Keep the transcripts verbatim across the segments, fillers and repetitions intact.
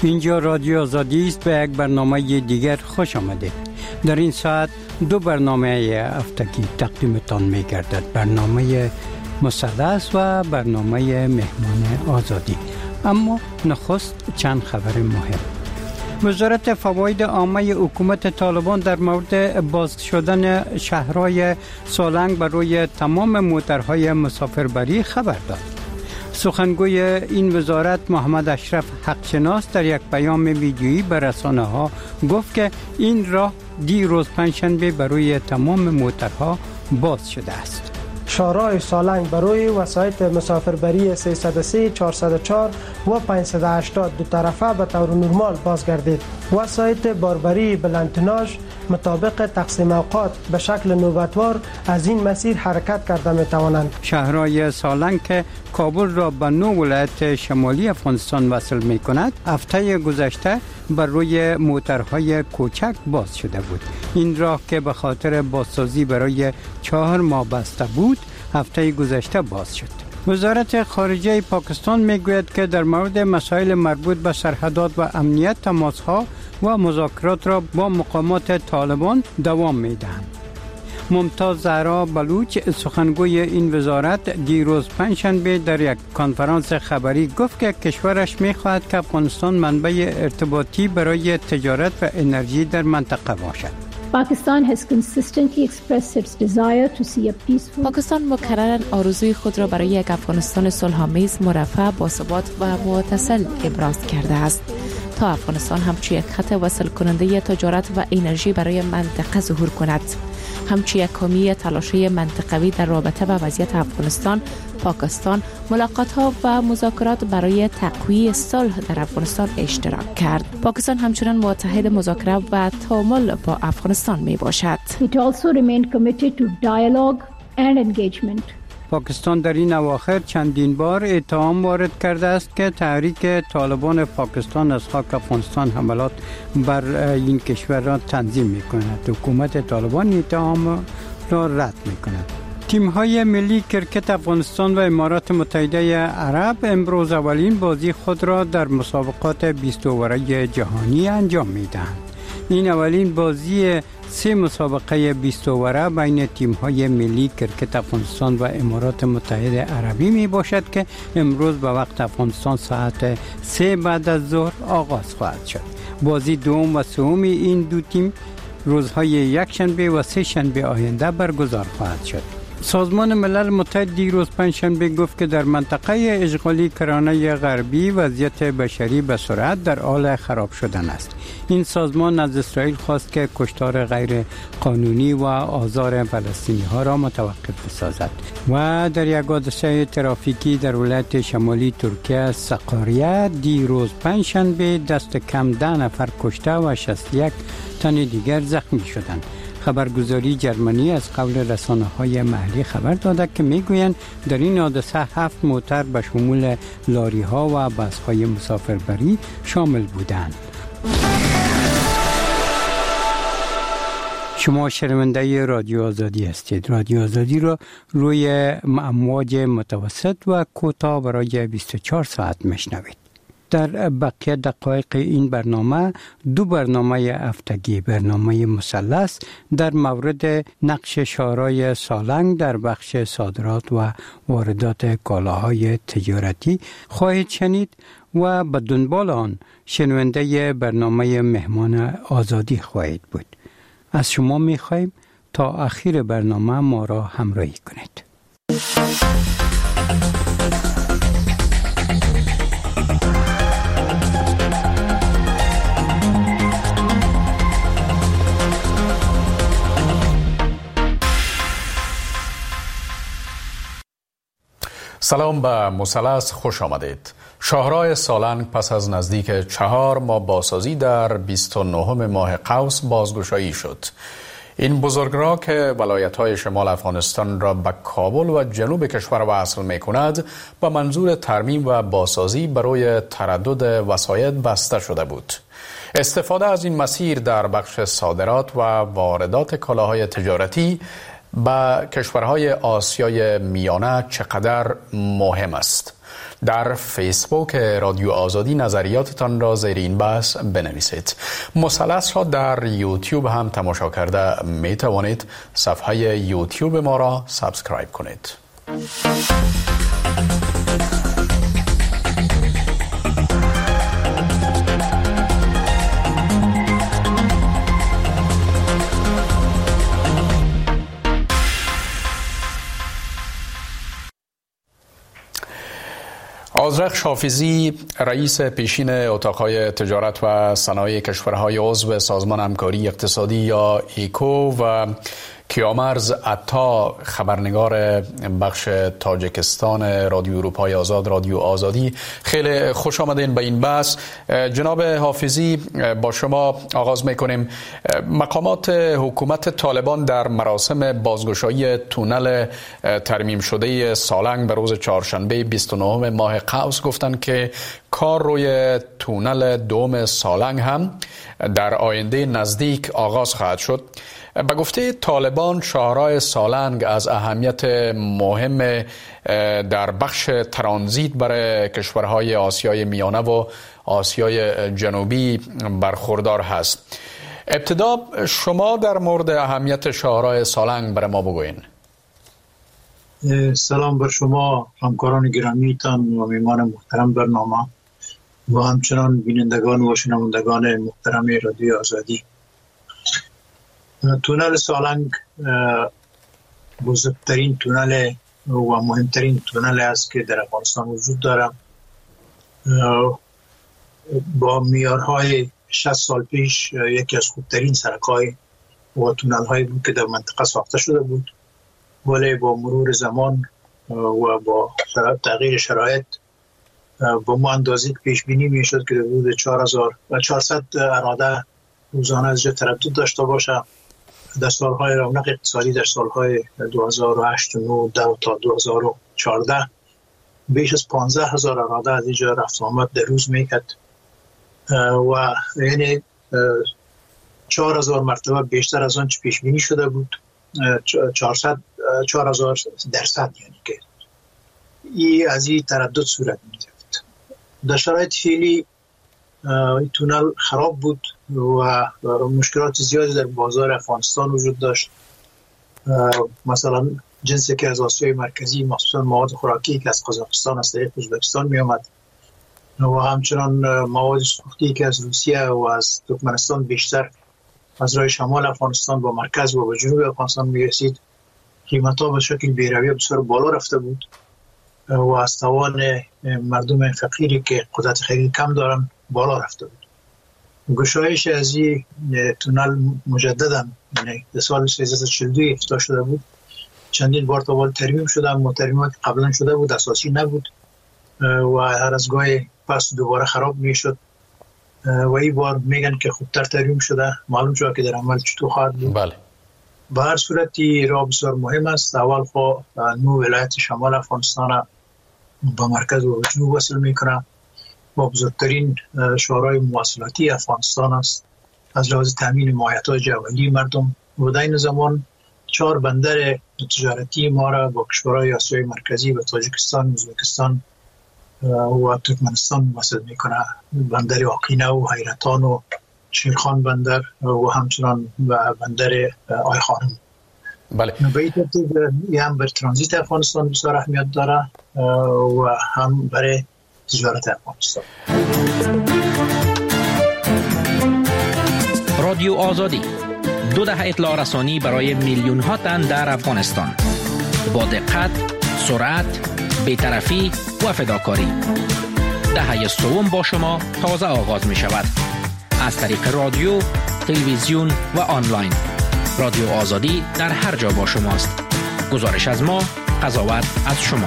اینجا رادیو آزادی است. به یک برنامه دیگر خوش آمدید. در این ساعت دو برنامه هفتگی تقدیمتان می گردد. برنامه مثلث و برنامه مهمان آزادی. اما نخست چند خبر مهم. وزارت فواید عامه حکومت طالبان در مورد باز شدن شهرهای سالنگ برای تمام موترهای مسافربری خبر داد. سخنگوی این وزارت محمد اشرف حقشناس در یک پیام ویدیویی به رسانه ها گفت که این راه دیروز پنجشنبه برای تمام موترها باز شده است. شهرهای سالنگ برای وسایط مسافربری سیصد و سه، چهارصد و چهار و پانصد و هشتاد دو طرفه به طور نرمال بازگردید. وسایط باربری بلندتناژ مطابق تقسیم اوقات به شکل نوبتوار از این مسیر حرکت کرده می توانند. شهرهای سالنگ که کابل را به نو ولایت شمالی افغانستان وصل می کند، هفته گذشته بر روی موترهای کوچک باز شده بود. این راه که به خاطر بازسازی برای چهار ماه بسته بود، هفته گذشته باز شد. وزارت خارجه پاکستان میگوید که در مورد مسائل مربوط به سرحدات و امنیت تماسها و مذاکرات را با مقامات طالبان دوام میدهند. ممتاز زهرا بلوچ سخنگوی این وزارت دیروز پنجشنبه در یک کنفرانس خبری گفت که کشورش می‌خواهد که افغانستان منبع ارتباطی برای تجارت و انرژی در منطقه باشد. Pakistan has consistently expressed its desire to see a peaceful پاکستان مکرراً آرزوی خود را برای یک افغانستان صلح‌آمیز، مرفه، باثبات و متصل ابراز کرده است تا افغانستان همچون یک خط وصل کننده تجارت و انرژی برای منطقه ظهور کند. همچون یک حامی تلاش‌های منطقوی در رابطه با وضعیت افغانستان، پاکستان ملاقات‌ها و مذاکرات برای تقویت صلح در افغانستان اشتراک کرد. پاکستان همچنان متحد مذاکره و تعامل با افغانستان می باشد. It also remained committed to dialogue and engagement. پاکستان در این اواخر چندین بار اتهام وارد کرده است که تحریک طالبان پاکستان از خاک افغانستان حملات بر این کشور را تنظیم می کند. حکومت طالبان اتهام را رد می کند. تیم‌های ملی کرکت افغانستان و امارات متحده عرب امروز اولین بازی خود را در مسابقات بیست اوره جهانی انجام می‌دهند. این اولین بازی سه مسابقه بیست اوره بین تیم‌های ملی کرکت افغانستان و امارات متحده عربی می باشد که امروز به وقت افغانستان ساعت سه بعد از ظهر آغاز خواهد شد. بازی دوم و سوم این دو تیم روزهای یک شنبه و سه شنبه آینده برگزار خواهد شد. سازمان ملل متحد دیروز پنجشنبه گفت که در منطقه اشغالی کرانه غربی وضعیت بشری به سرعت در حال خراب شدن است. این سازمان از اسرائیل خواست که کشتار غیر قانونی و آزار فلسطینی ها را متوقف بسازد و در یک حادثه ترافیکی در ولایت شمالی ترکیه سقاریه دیروز پنجشنبه دست کم ده نفر کشته و شصت و یک تن دیگر زخمی شدند. خبرگزاری جرمنی از قول رسانه‌های محلی خبر داده که میگویند در این حادثه هفت موتر به شمول لاری‌ها و بس‌های مسافربری شامل بودند. شما شنونده رادیو آزادی هستید. رادیو آزادی را روی امواج متوسط و کوتاه برای بیست و چهار ساعت میشنوید. در بقیه دقایق این برنامه دو برنامه هفتگی، برنامه مثلث در مورد نقش شهرهای سالنگ در بخش صادرات و واردات کالاهای تجارتی خواهید شنید و به دنبال آن شنونده برنامه مهمان آزادی خواهید بود. از شما می‌خواهیم تا آخر برنامه ما را همراهی کنید. سلام به مثلث، خوش آمدید. شاهراه سالنگ پس از نزدیک چهار ماه بازسازی در بیست و نهم ماه قوس بازگشایی شد. این بزرگراه که ولایت‌های شمال افغانستان را به کابل و جنوب کشور وصل می‌کند به منظور ترمیم و بازسازی برای تردد وسایط بسته شده بود. استفاده از این مسیر در بخش صادرات و واردات کالاهای تجارتی به کشورهای آسیای میانه چقدر مهم است. در فیسبوک رادیو آزادی نظریاتتان را زیر این بحث بنویسید. مثلث را در یوتیوب هم تماشا کرده می توانید. صفحه یوتیوب ما را سابسکرایب کنید. آذرخش حافظی رئیس پیشین اتاقهای تجارت و صنایع کشورهای عضو سازمان همکاری اقتصادی یا ایکو و کیامرز عطا خبرنگار بخش تاجیکستان رادیو اروپای آزاد رادیو آزادی، خیلی خوش آمدین به این بحث. جناب حافظی، با شما آغاز میکنیم. مقامات حکومت طالبان در مراسم بازگشایی تونل ترمیم شده سالنگ به روز چهارشنبه بیست و نهم ماه قوس گفتند که کار روی تونل دوم سالنگ هم در آینده نزدیک آغاز خواهد شد. به گفته طالبان شاهراه سالنگ از اهمیت مهم در بخش ترانزیت برای کشورهای آسیای میانه و آسیای جنوبی برخوردار هست. ابتدا شما در مورد اهمیت شاهراه سالنگ برای ما بگوین. سلام بر شما همکاران گرامیتان و میهمان محترم برنامه و همچنان بینندگان و شنوندگان محترم رادیو آزادی. تونل سالنگ بزرگترین تونل و مهمترین تونل است که در افغانستان وجود دارد. با معیارهای شصت سال پیش یکی از خوبترین سرک‌های و تونل‌هایی بود که در منطقه ساخته شده بود، ولی با مرور زمان و با تغییر شرایط با ما اندازه پیش بینی میشد که حدود چهار هزار و چهارصد اراده روزانه از جا تردد داشته باشه. در سالهای رونق اقتصادی در سالهای دو هزار و هشت و نه تا دو هزار و چهارده بیش از پانزده هزار اراده از اینجا رفت آمد در روز میکرد و یعنی چهار هزار مرتبه بیشتر از آن چه پیش بینی شده بود. چهارصد چهار هزار درصد، یعنی که این از این تردد صورت می‌گرفت. در شرایط فعلی این تونل خراب بود و مشکلات زیادی در بازار افغانستان وجود داشت. مثلا جنسی که از آسیای مرکزی، مخصوصا مواد خوراکی که از قزاقستان از طریق ازبکستان می آمد و همچنان مواد سوختی که از روسیه و از ترکمنستان بیشتر از راه شمال افغانستان با مرکز و به جنوب افغانستان می رسید، قیمت‌ها به شکل بی‌رویه بسیار بالا رفته بود و از توان مردم فقیری که قدرت خرید کم دارن بالا رفته بود. گشایش از این تونل مجددا یعنی در سال سیزده چهل و دو افتتاح شده بود. چندین بار تا بار ترمیم شده، اما ترمیمات قبلا شده بود اساسی نبود و هر از گاهی پس دوباره خراب میشد و این بار میگن که خوبتر ترمیم شده. معلوم شده که در عمل چطور خواهد بود. بله. به هر صورتی راه بسیار مهم است. اول خو نو ولایت شمال افغانستان با مرکز و جنوب وصل میکنه و بزرگترین شاهراه مواصلاتی افغانستان است از لحاظ تامین مایحتاج اولیه مردم و در این زمان چهار بندر تجارتی ما را با کشورهای آسیای مرکزی و تاجیکستان، ازبکستان و ترکمنستان وصل میکنه. بندر آقینه و حیرتان و شیرخان بندر و همچنان و بندر آی خانم. بله. به این ترتیب هم بر ترانزیت افغانستان بسیار اهمیت داره و هم برای تجارت افغانستان. رادیو آزادی، دو دهه اطلاع رسانی برای میلیون ها تن در افغانستان، با دقت، سرعت، بی‌طرفی و فداکاری. دهه سوم با شما تازه آغاز می شود. از طریق رادیو، تلویزیون و آنلاین. رادیو آزادی در هر جا با شماست. گزارش از ما، قضاوت از شما.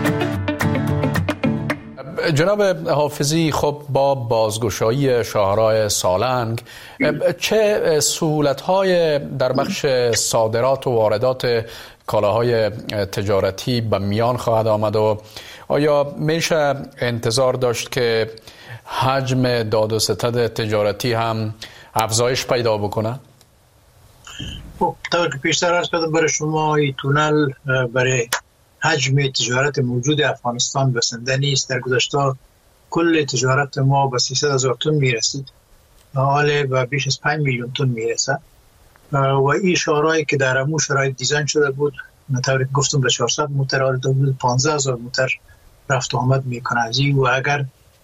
جناب حافظی، خب با بازگشایی شاهراه سالنگ چه سهولت‌های در بخش صادرات و واردات کالاهای تجارتی به میان خواهد آمد و آیا میشه انتظار داشت که حجم داد و ستد تجارتی هم افزایش پیدا بکنه؟ خب طور که پیشتر عرض کردم برای شما این تونل برای حجم تجارت موجود افغانستان بسنده نیست. در گذشته کل تجارت ما به سیصد هزار تن میرسید، حالا به بیش از پنج میلیون تن میرسه و این شهرهایی که در امو شرایط دیزاین شده بود مطابق گفتم به چهارصد موتر حال بود پانزده هزار موتر رفت و آمد میکنه از این. و اگر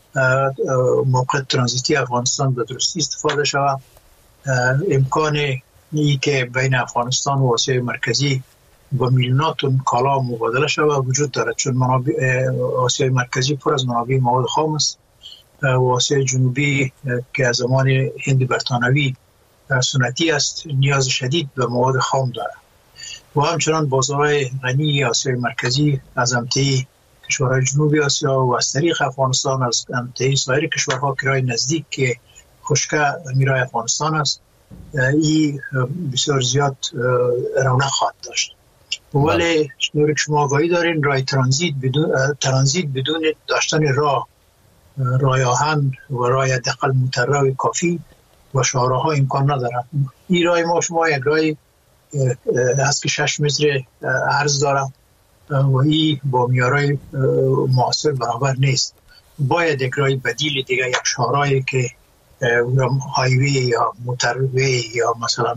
موقع ترانزیتی افغانستان به درستی استفاده شود، امکان ای که بین افغانستان و آسیای مرکزی با میلیونات تن کالا مبادله شود وجود دارد، چون منابع آسیای مرکزی پر از منابع مواد خام است و آسیای جنوبی که از زمان هند برطانوی سنتی است نیاز شدید به مواد خام دارد و همچنان بازارهای غنی آسیای مرکزی از امتحی کشورهای جنوبی آسیا و از طریق افغانستان از امتحی سایر کشورها که رای نزدیک که خشکه میرای افغانستان است، این بسیار زیاد رونق خواهد داشت. ولی شنوری که شما آگاهی دارین رای ترانزیت بدون ترانزیت بدون داشتن راه رای آهن و رای حداقل موترروی کافی و شهرها امکان ندارد. این رای ما شما یک رای هست که شش متر عرض دارد و این با میارای معاصر برابر نیست. باید یک رای بدیل دیگه، یک شهرهایی که هایوی یا موتروی یا مثلا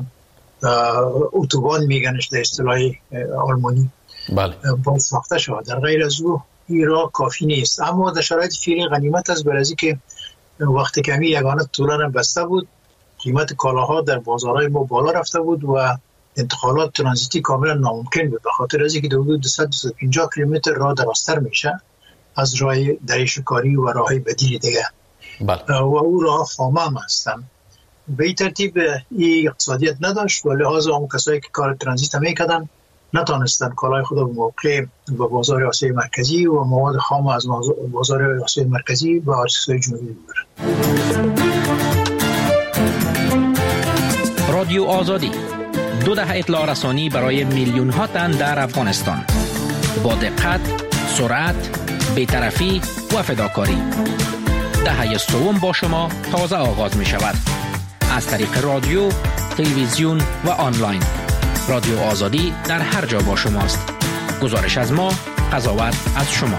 اتوبان میگنش در اصطلاح آلمانی بله باید ساخته شود. در غیر از او این راه کافی نیست. اما در شرایط فعلی غنیمت است برای که وقتی که همی یگانه طولان بسته بود قیمت کالاها در بازارهای ما بالا رفته بود و انتقالات ترانزیتی کاملا ناممکن بود، به خاطر از اینکه حدود دویست تا دویست و پنجاه کیلومتر راه درازتر میشه از راه دریچه‌کاری و راههای بدیل دیگه. بله. و او راه خامه هم هستن. به این ترتیب این اقتصادیت نداشت و لحاظ اون کسایی که کار ترانزیت میکردن نتانستن کالای خود به موقع به بازار آسیای مرکزی و مواد خام از بازار آسیای مرکزی و آسیای جنوبی ببرن. رادیو آزادی، دو دهه اطلاع رسانی برای میلیون ها تن در افغانستان، با دقت، سرعت، بی‌طرفی و فداکاری. دهه سوم با شما تازه آغاز می شود. از طریق رادیو، تلویزیون و آنلاین. رادیو آزادی در هر جا با شماست. گزارش از ما، قضاوت از شما.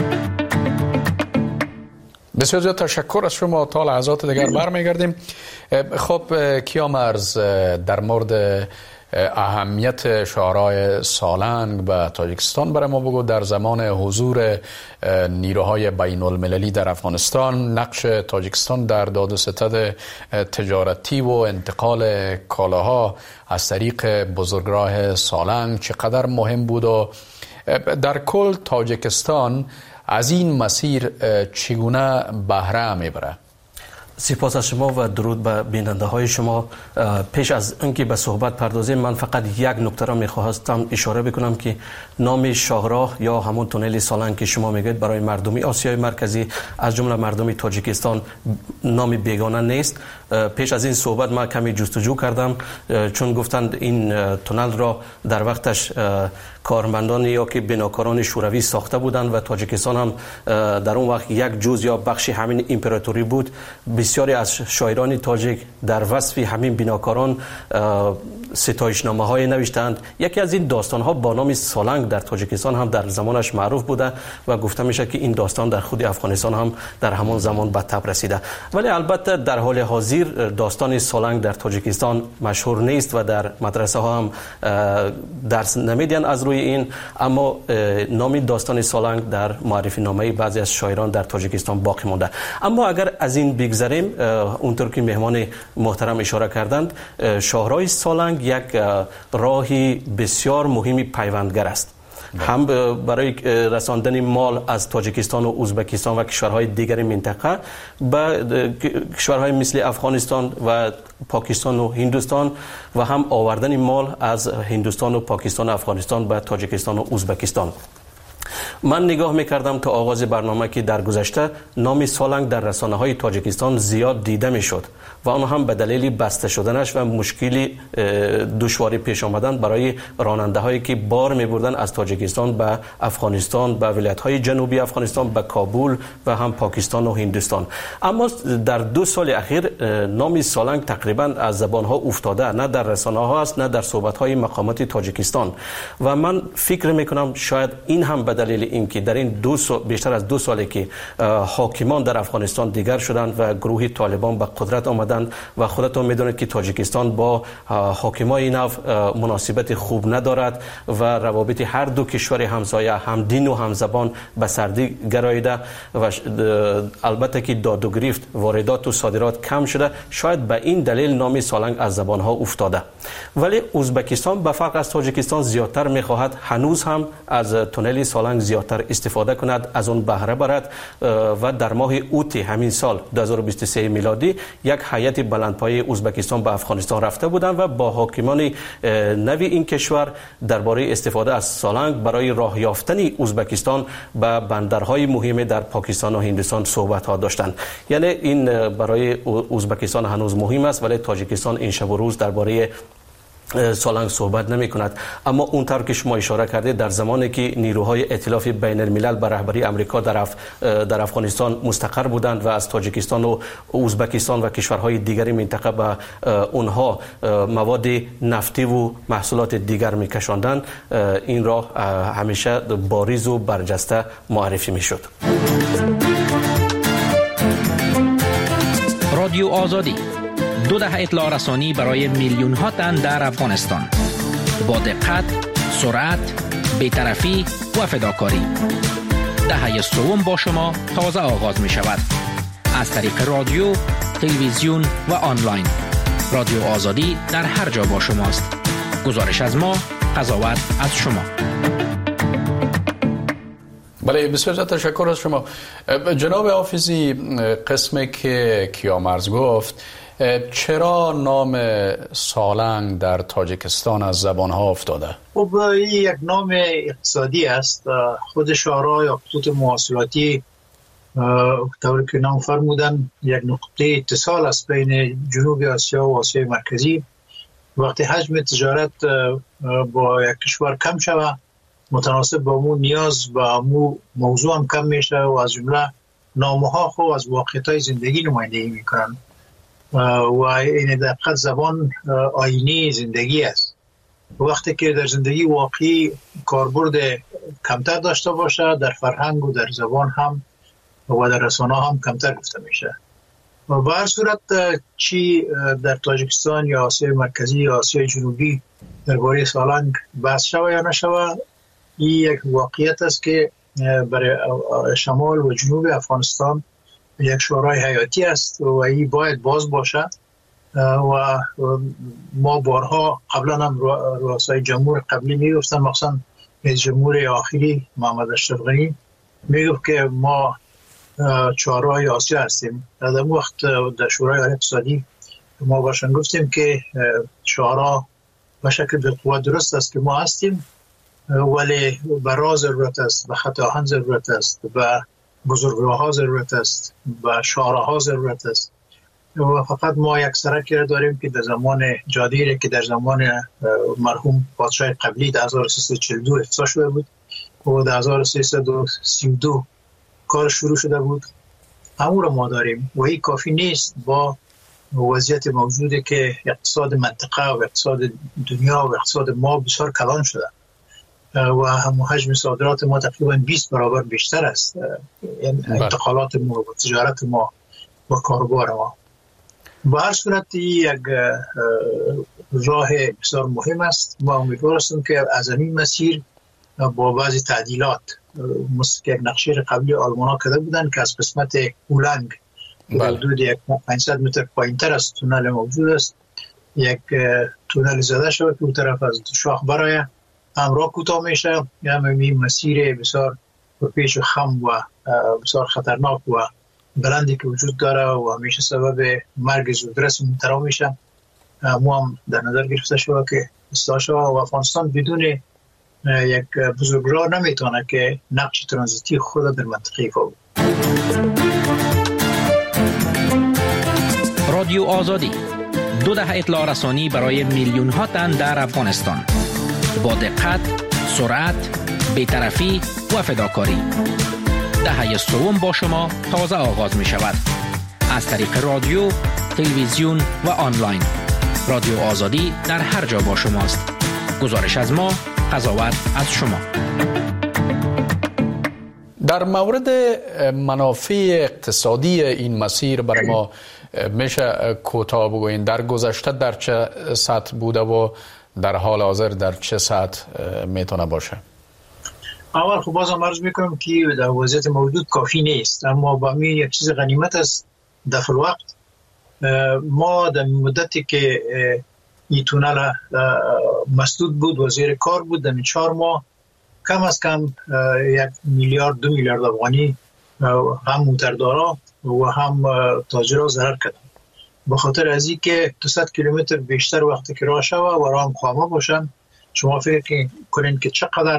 بسیار زیاد تشکر از شما. تا لحظات دیگر برمیگردیم. خب کیامرز، در مورد اهمیت شاهرای سالنگ به تاجیکستان برای ما بگو. در زمان حضور نیروهای بین المللی در افغانستان نقش تاجیکستان در داد و ستد تجارتی و انتقال کالاها از طریق بزرگراه سالنگ چقدر مهم بود و در کل تاجیکستان از این مسیر چگونه بهره میبره؟ سپاس از شما و درود به بیننده های شما. پیش از اینکه به صحبت پردازیم من فقط یک نکته را میخواستم اشاره بکنم که نام شاهراه یا همون تونل سالنگ که شما میگید برای مردمی آسیای مرکزی از جمله مردمی تاجیکستان نام بیگانه نیست. پیش از این صحبت ما کمی جستجو کردم چون گفتند این تونل را در وقتش کارمندان یا که بناکاران شوروی ساخته بودند و تاجیکستان هم در اون وقت یک جزء یا بخشی همین امپراتوری بود. بسیاری از شاعران تاجیک در وصف همین بناکاران ستایشنامه های نوشتند. یکی از این داستان ها با نام سالنگ در تاجیکستان هم در زمانش معروف بوده و گفته میشه که این داستان در خود افغانستان هم در همان زمان به تب رسیده. ولی البته در حال حاضر داستان سالنگ در تاجیکستان مشهور نیست و در مدرسه ها هم درس نمیدن از روی این، اما نام داستان سالنگ در معرفی نامه بعضی از شاعران در تاجیکستان باقی مونده. اما اگر از این بگذریم، اونطور که مهمان محترم اشاره کردند، شاهراه سالنگ یک راهی بسیار مهمی پیوندگر است، هم برای رساندن مال از تاجیکستان و ازبکستان و کشورهای دیگر منطقه به کشورهای مثل افغانستان و پاکستان و هندوستان و هم آوردن مال از هندوستان و پاکستان و افغانستان به تاجیکستان و ازبکستان. من نگاه میکردم تا آغاز برنامه که در گذشته نام سالنگ در رسانه های تاجیکستان زیاد دیده میشد و آن هم به دلیل بسته شدنش و مشکلی دشواری پیش آمدن برای راننده هایی که بار میبردن از تاجیکستان به افغانستان، به ولایت های جنوبی افغانستان، به کابل و هم پاکستان و هندوستان. اما در دو سال اخیر نام سالنگ تقریبا از زبان ها افتاده، نه در رسانه ها است نه در صحبت های مقامات تاجیکستان و من فکر میکنم شاید این هم به دلیل اینکه در این دو سال بیشتر از دو سالی که حاکمان در افغانستان دیگر شدند و گروه طالبان به قدرت آمدند و خودتون میدونید که تاجیکستان با حاکمای نو مناسبت خوب ندارد و روابط هر دو کشور همسایه هم دین و هم زبان به سردی گراییده و البته که داد و گریفت واردات و صادرات کم شده، شاید به این دلیل نام سالنگ از زبان ها افتاده. ولی ازبکستان به فرق از تاجیکستان زیادتر میخواهد هنوز هم از تونل سالنگ زیادتر استفاده کند، از اون بهره برد و در ماه اوت همین سال دو هزار و بیست و سه میلادی یک هیئت بلندپایه ازبکستان به افغانستان رفته بودند و با حاکمان نوی این کشور درباره استفاده از سالنگ برای راه یافتن ازبکستان به بندرهای مهم در پاکستان و هندوستان صحبت ها داشتند. یعنی این برای ازبکستان هنوز مهم است ولی تاجیکستان این شب و روز درباره سالنگ صحبت نمی کند. اما اونطور که شما اشاره کردید در زمانی که نیروهای ائتلاف بین الملل به رهبری امریکا در, اف... در افغانستان مستقر بودند و از تاجیکستان و ازبکستان و کشورهای دیگری منطقه به اونها مواد نفتی و محصولات دیگر می کشاندند، این راه همیشه باریز و برجسته معرفی می شد. رادیو آزادی، دو دهه اطلاع رسانی برای میلیون ها تن در افغانستان. با دقت، سرعت، بی‌طرفی و فداکاری. دهه سوم با شما تازه آغاز می شود. از طریق رادیو، تلویزیون و آنلاین. رادیو آزادی در هر جا با شماست. گزارش از ما، قضاوت از شما. بله، بسیار تشکر از شما جناب حافظی. قسمی که کیامرز گفت چرا نام سالنگ در تاجیکستان از زبان ها افتاده؟ خب این یک نام اقتصادی است. خود شورای یا خطوط مواصلاتی طوری که نام فرمودن یک نقطه اتصال است بین جنوب آسیا و آسیای مرکزی. وقتی حجم تجارت با یک کشور کم شود متناسب با مو نیاز با مو موضوع هم کم میشه و از جمله نامها خو از واقعیت‌های زندگی نمایندگی میکنن و این دقیقا زبان آینی زندگی است. وقتی که در زندگی واقعی کاربرد کمتر داشته باشه در فرهنگ و در زبان هم و در رسانه هم کمتر گفته میشه. و به هر صورت چی در تاجیکستان یا آسیای مرکزی یا آسیای جنوبی درباره سالنگ بحث شوه یا نشوه، این یک واقعیت است که برای شمال و جنوب افغانستان یک شورای حیاتی است و این باید باز باشه و ما بارها قبلا هم رؤسای جمهور قبلی میگفتن، مخصوصا رئیس جمهور آخری محمد اشرف غنی میگفت که ما چهارراه آسیا هستیم. در اون وقت در شورای اقتصادی ما باشن گفتیم که شورا به شکل به قوت درست است که ما هستیم ولی به راه ضرورت است، به خط آهن ضرورت است، به بزرگراه ها ضرورت است، به شاهراه ها ضرورت است و فقط ما یک سرکی را داریم که در زمان جادیره که در زمان مرحوم پادشاه قبلی در هزار و سیصد و چهل و دو افتتاح شده بود و در هزار و سیصد و سی و دو کار شروع شده بود، همون را ما داریم و این کافی نیست. با وضعیت موجوده که اقتصاد منطقه و اقتصاد دنیا و اقتصاد ما بسیار کلان شده و هم حجم صادرات ما تقریبا بیست برابر بیشتر است، یعنی انتقالات ما و تجارت ما و کاروبار ما. به هر صورت یک راه بسیار مهم است. ما امیدوار هستیم که از این مسیر با بعضی تعدیلات مثل که نقشه قبلی آلمان ها کرده بودن که از قسمت اولنگ حدود یک پانصد متر پایینتر از تونل موجود است یک تونل زده شده که اون طرف از شاخ برای همراه کوتاه میشه. یعنی مسیر بسیار پیش و خم و بسیار خطرناک و بلندی که وجود داره و همیشه سبب مرگ زودرس مبتلا میشه. ما هم در نظر گرفته شده که اصلاح شده و افغانستان بدون یک بزرگراه نمیتونه که نقش ترانزیتی خود در منطقه ایفا بود. رادیو آزادی، دو دهه اطلاع رسانی برای میلیون ها تن در افغانستان. با دقت، سرعت، بی‌طرفی و فداکاری. دهه سوم با شما تازه آغاز می شود. از طریق رادیو، تلویزیون و آنلاین. رادیو آزادی در هر جا با شماست. گزارش از ما، قضاوت از شما. در مورد منافع اقتصادی این مسیر برای ما میشه کوتاه بگوین در گذشته در چه سطح بوده و در حال حاضر در چه سطح میتونه باشه؟ اول خب بازم عرض میکنم که در وضعیت موجود کافی نیست، اما با می یک چیز غنیمت است. در وقت ما در مدتی که این تونل مسدود بود و زیر کار بود، در چهار ماه کم از کم یک میلیارد دو میلیارد افغانی هم موتردارا و هم تاجرها ضرر کردن، به خاطر از این که دویست کیلومتر بیشتر وقتی که راه شوه و راه هم خامه باشن. شما فکر کنین که چقدر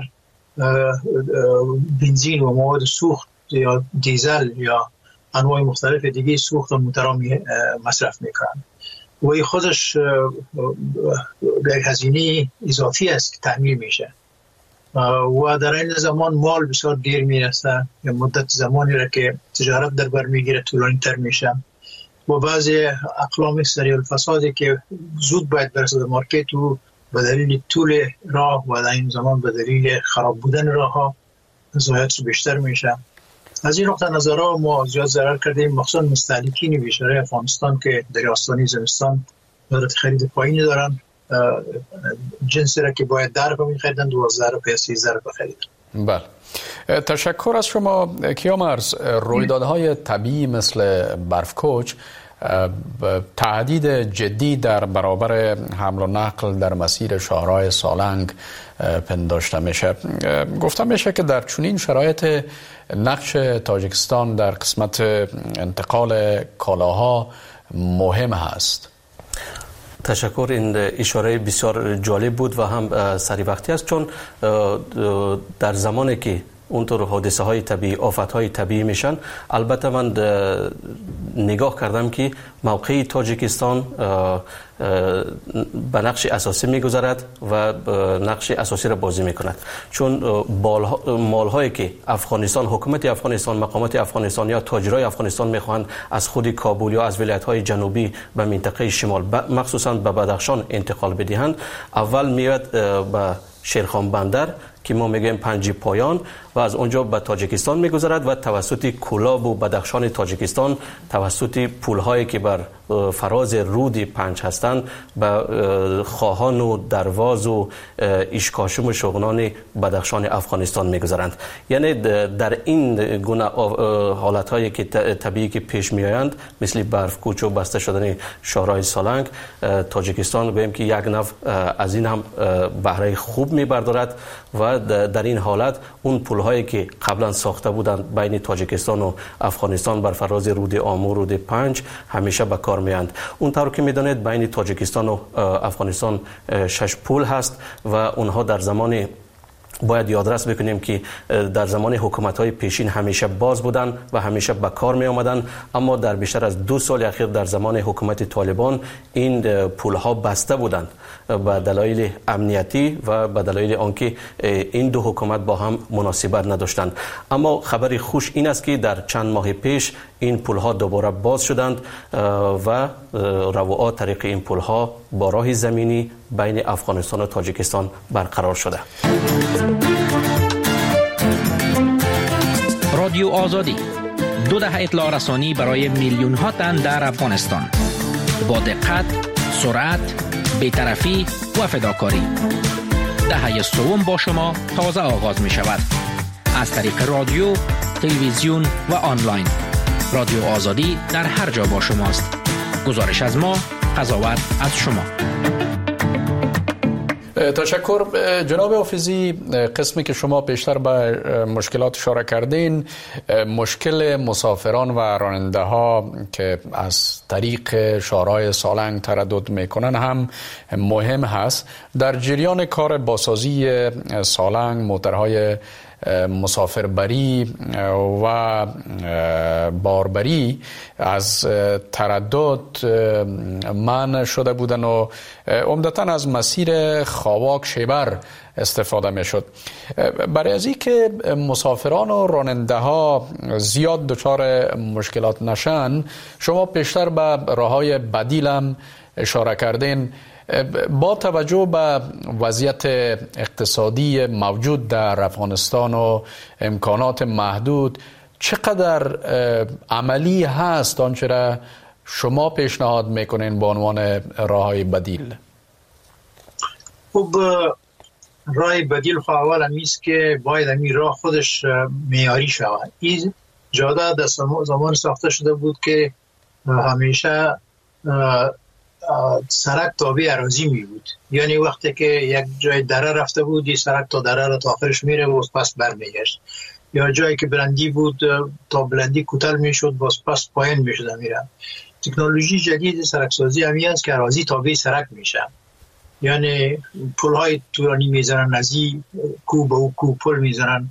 بنزین و مواد سوخت یا دیزل یا انواع مختلف دیگه سوخت و موترها مصرف میکنن و این خودش یک هزینه اضافی است که تحمیل میشه و در این زمان مال بسیار دیر میرسه، یا مدت زمانی را که تجارت در بر میگیره طولانی تر میشه و بعضی اقلام سریع الفسادی که زود باید برسه در مارکت و به دلیل طول راه و در این زمان به دلیل خراب بودن راه ها ضایعات بیشتر میشه. از این نقطه نظر ها ما زیاد ضرر کردیم، مخصوصا مستهلکین بیشتر افغانستان که در آستانه زمستان قدرت خرید پایینی دارن، جنسی را که باید در رو می‌خریدن دوازده رو یا سیزده رو بخریدن. بله، تشکر از شما. کیامرز، رویدادهای طبیعی مثل برفکوچ تهدید جدی در برابر حمل و نقل در مسیر شاهراه سالنگ پنداشته میشه. گفته میشه که در چنین شرایط نقش تاجیکستان در قسمت انتقال کالاها مهم هست. تشکر. این اشاره بسیار جالب بود و هم سری وقتی است، چون در زمانی که اونطور حادثه های طبیعی، آفت های طبیعی میشن، البته من نگاه کردم که موقع تاجیکستان به نقش اساسی میگذارد و نقش اساسی را بازی میکند، چون مال هایی که افغانستان، حکومت افغانستان، مقامات افغانستان یا تاجرای افغانستان میخوان از خود کابل یا از ولایت های جنوبی به منطقه شمال مخصوصا به بدخشان انتقال بدهند، اول میاد به شیرخان بندر که ما میگیم پنجی پایان و از اونجا به تاجیکستان میگذرد و توسط کولاب و بدخشان تاجیکستان توسط پولهایی که بر فراز رود پنج هستند به خواهان و درواز و ایشکاشم و شغنان بدخشان افغانستان میگذرند. یعنی در این گونه حالتهایی که طبیعی که پیش میآیند مثل برف کوچ و بسته شدن شاهراه سالنگ، تاجیکستان گویم که یک نوع از این هم بهره خوب میبردارد و در این حالت اون پل‌هایی که قبلا ساخته بودند بین تاجیکستان و افغانستان بر فراز رود آمو، رود پنج همیشه به کار میاند. اون طور که میدانید بین تاجیکستان و افغانستان شش پل هست و اونها در زمان باید یادرس بکنیم که در زمان حکومت‌های پیشین همیشه باز بودن و همیشه به کار می آمدن، اما در بیشتر از دو سال اخیر در زمان حکومت طالبان این پل‌ها بسته بودند به دلایل امنیتی و به دلایل آنکه این دو حکومت با هم مناسبت نداشتند. اما خبری خوش این است که در چند ماه پیش این پل‌ها دوباره باز شدند و رواعات طریق این پل‌ها با راه زمینی بین افغانستان و تاجیکستان برقرار شده. رادیو آزادی، دو دهه اطلاع رسانی برای میلیون ها تن در افغانستان. با دقت، سرعت، بی‌طرفی و فداکاری. دهه سوم با شما تازه آغاز می شود. از طریق رادیو، تلویزیون و آنلاین. رادیو آزادی در هر جا با شماست. گزارش از ما، قضاوت از شما. تشکر جناب حافظی. قسمی که شما پیشتر به مشکلات اشاره کردین، مشکل مسافران و راننده ها که از طریق شاهراه سالنگ تردد میکنن هم مهم هست. در جریان کار بازسازی سالنگ موترهای مسافربری و باربری از تردد منع شده بودن و عمدتاً از مسیر خاواک شیبر استفاده می شد. برای از این که مسافران و راننده ها زیاد دچار مشکلات نشن، شما پیشتر به راههای بدیل هم اشاره کردین. با توجه به وضعیت اقتصادی موجود در افغانستان و امکانات محدود، چقدر عملی هست آنچه را شما پیشنهاد میکنین به عنوان راههای بدیل؟ خب راه بدیل خب اول همیست که باید همی راه خودش معیاری شود. این جاده در زمان ساخته شده بود که همیشه سرک تابع اراضی می بود، یعنی وقتی که یک جای دره رفته بود این سرک تا دره را تا آخرش میره و پس برمیگشت، یا جایی که بلندی بود تا بلندی کوتاه میشد باز پس پایین میشد میره. تکنولوژی جدید سرکسازی همی است که اراضی تابع سرک میشه، یعنی پل های طولانی میزنن، از این کو به او کو پل میزنن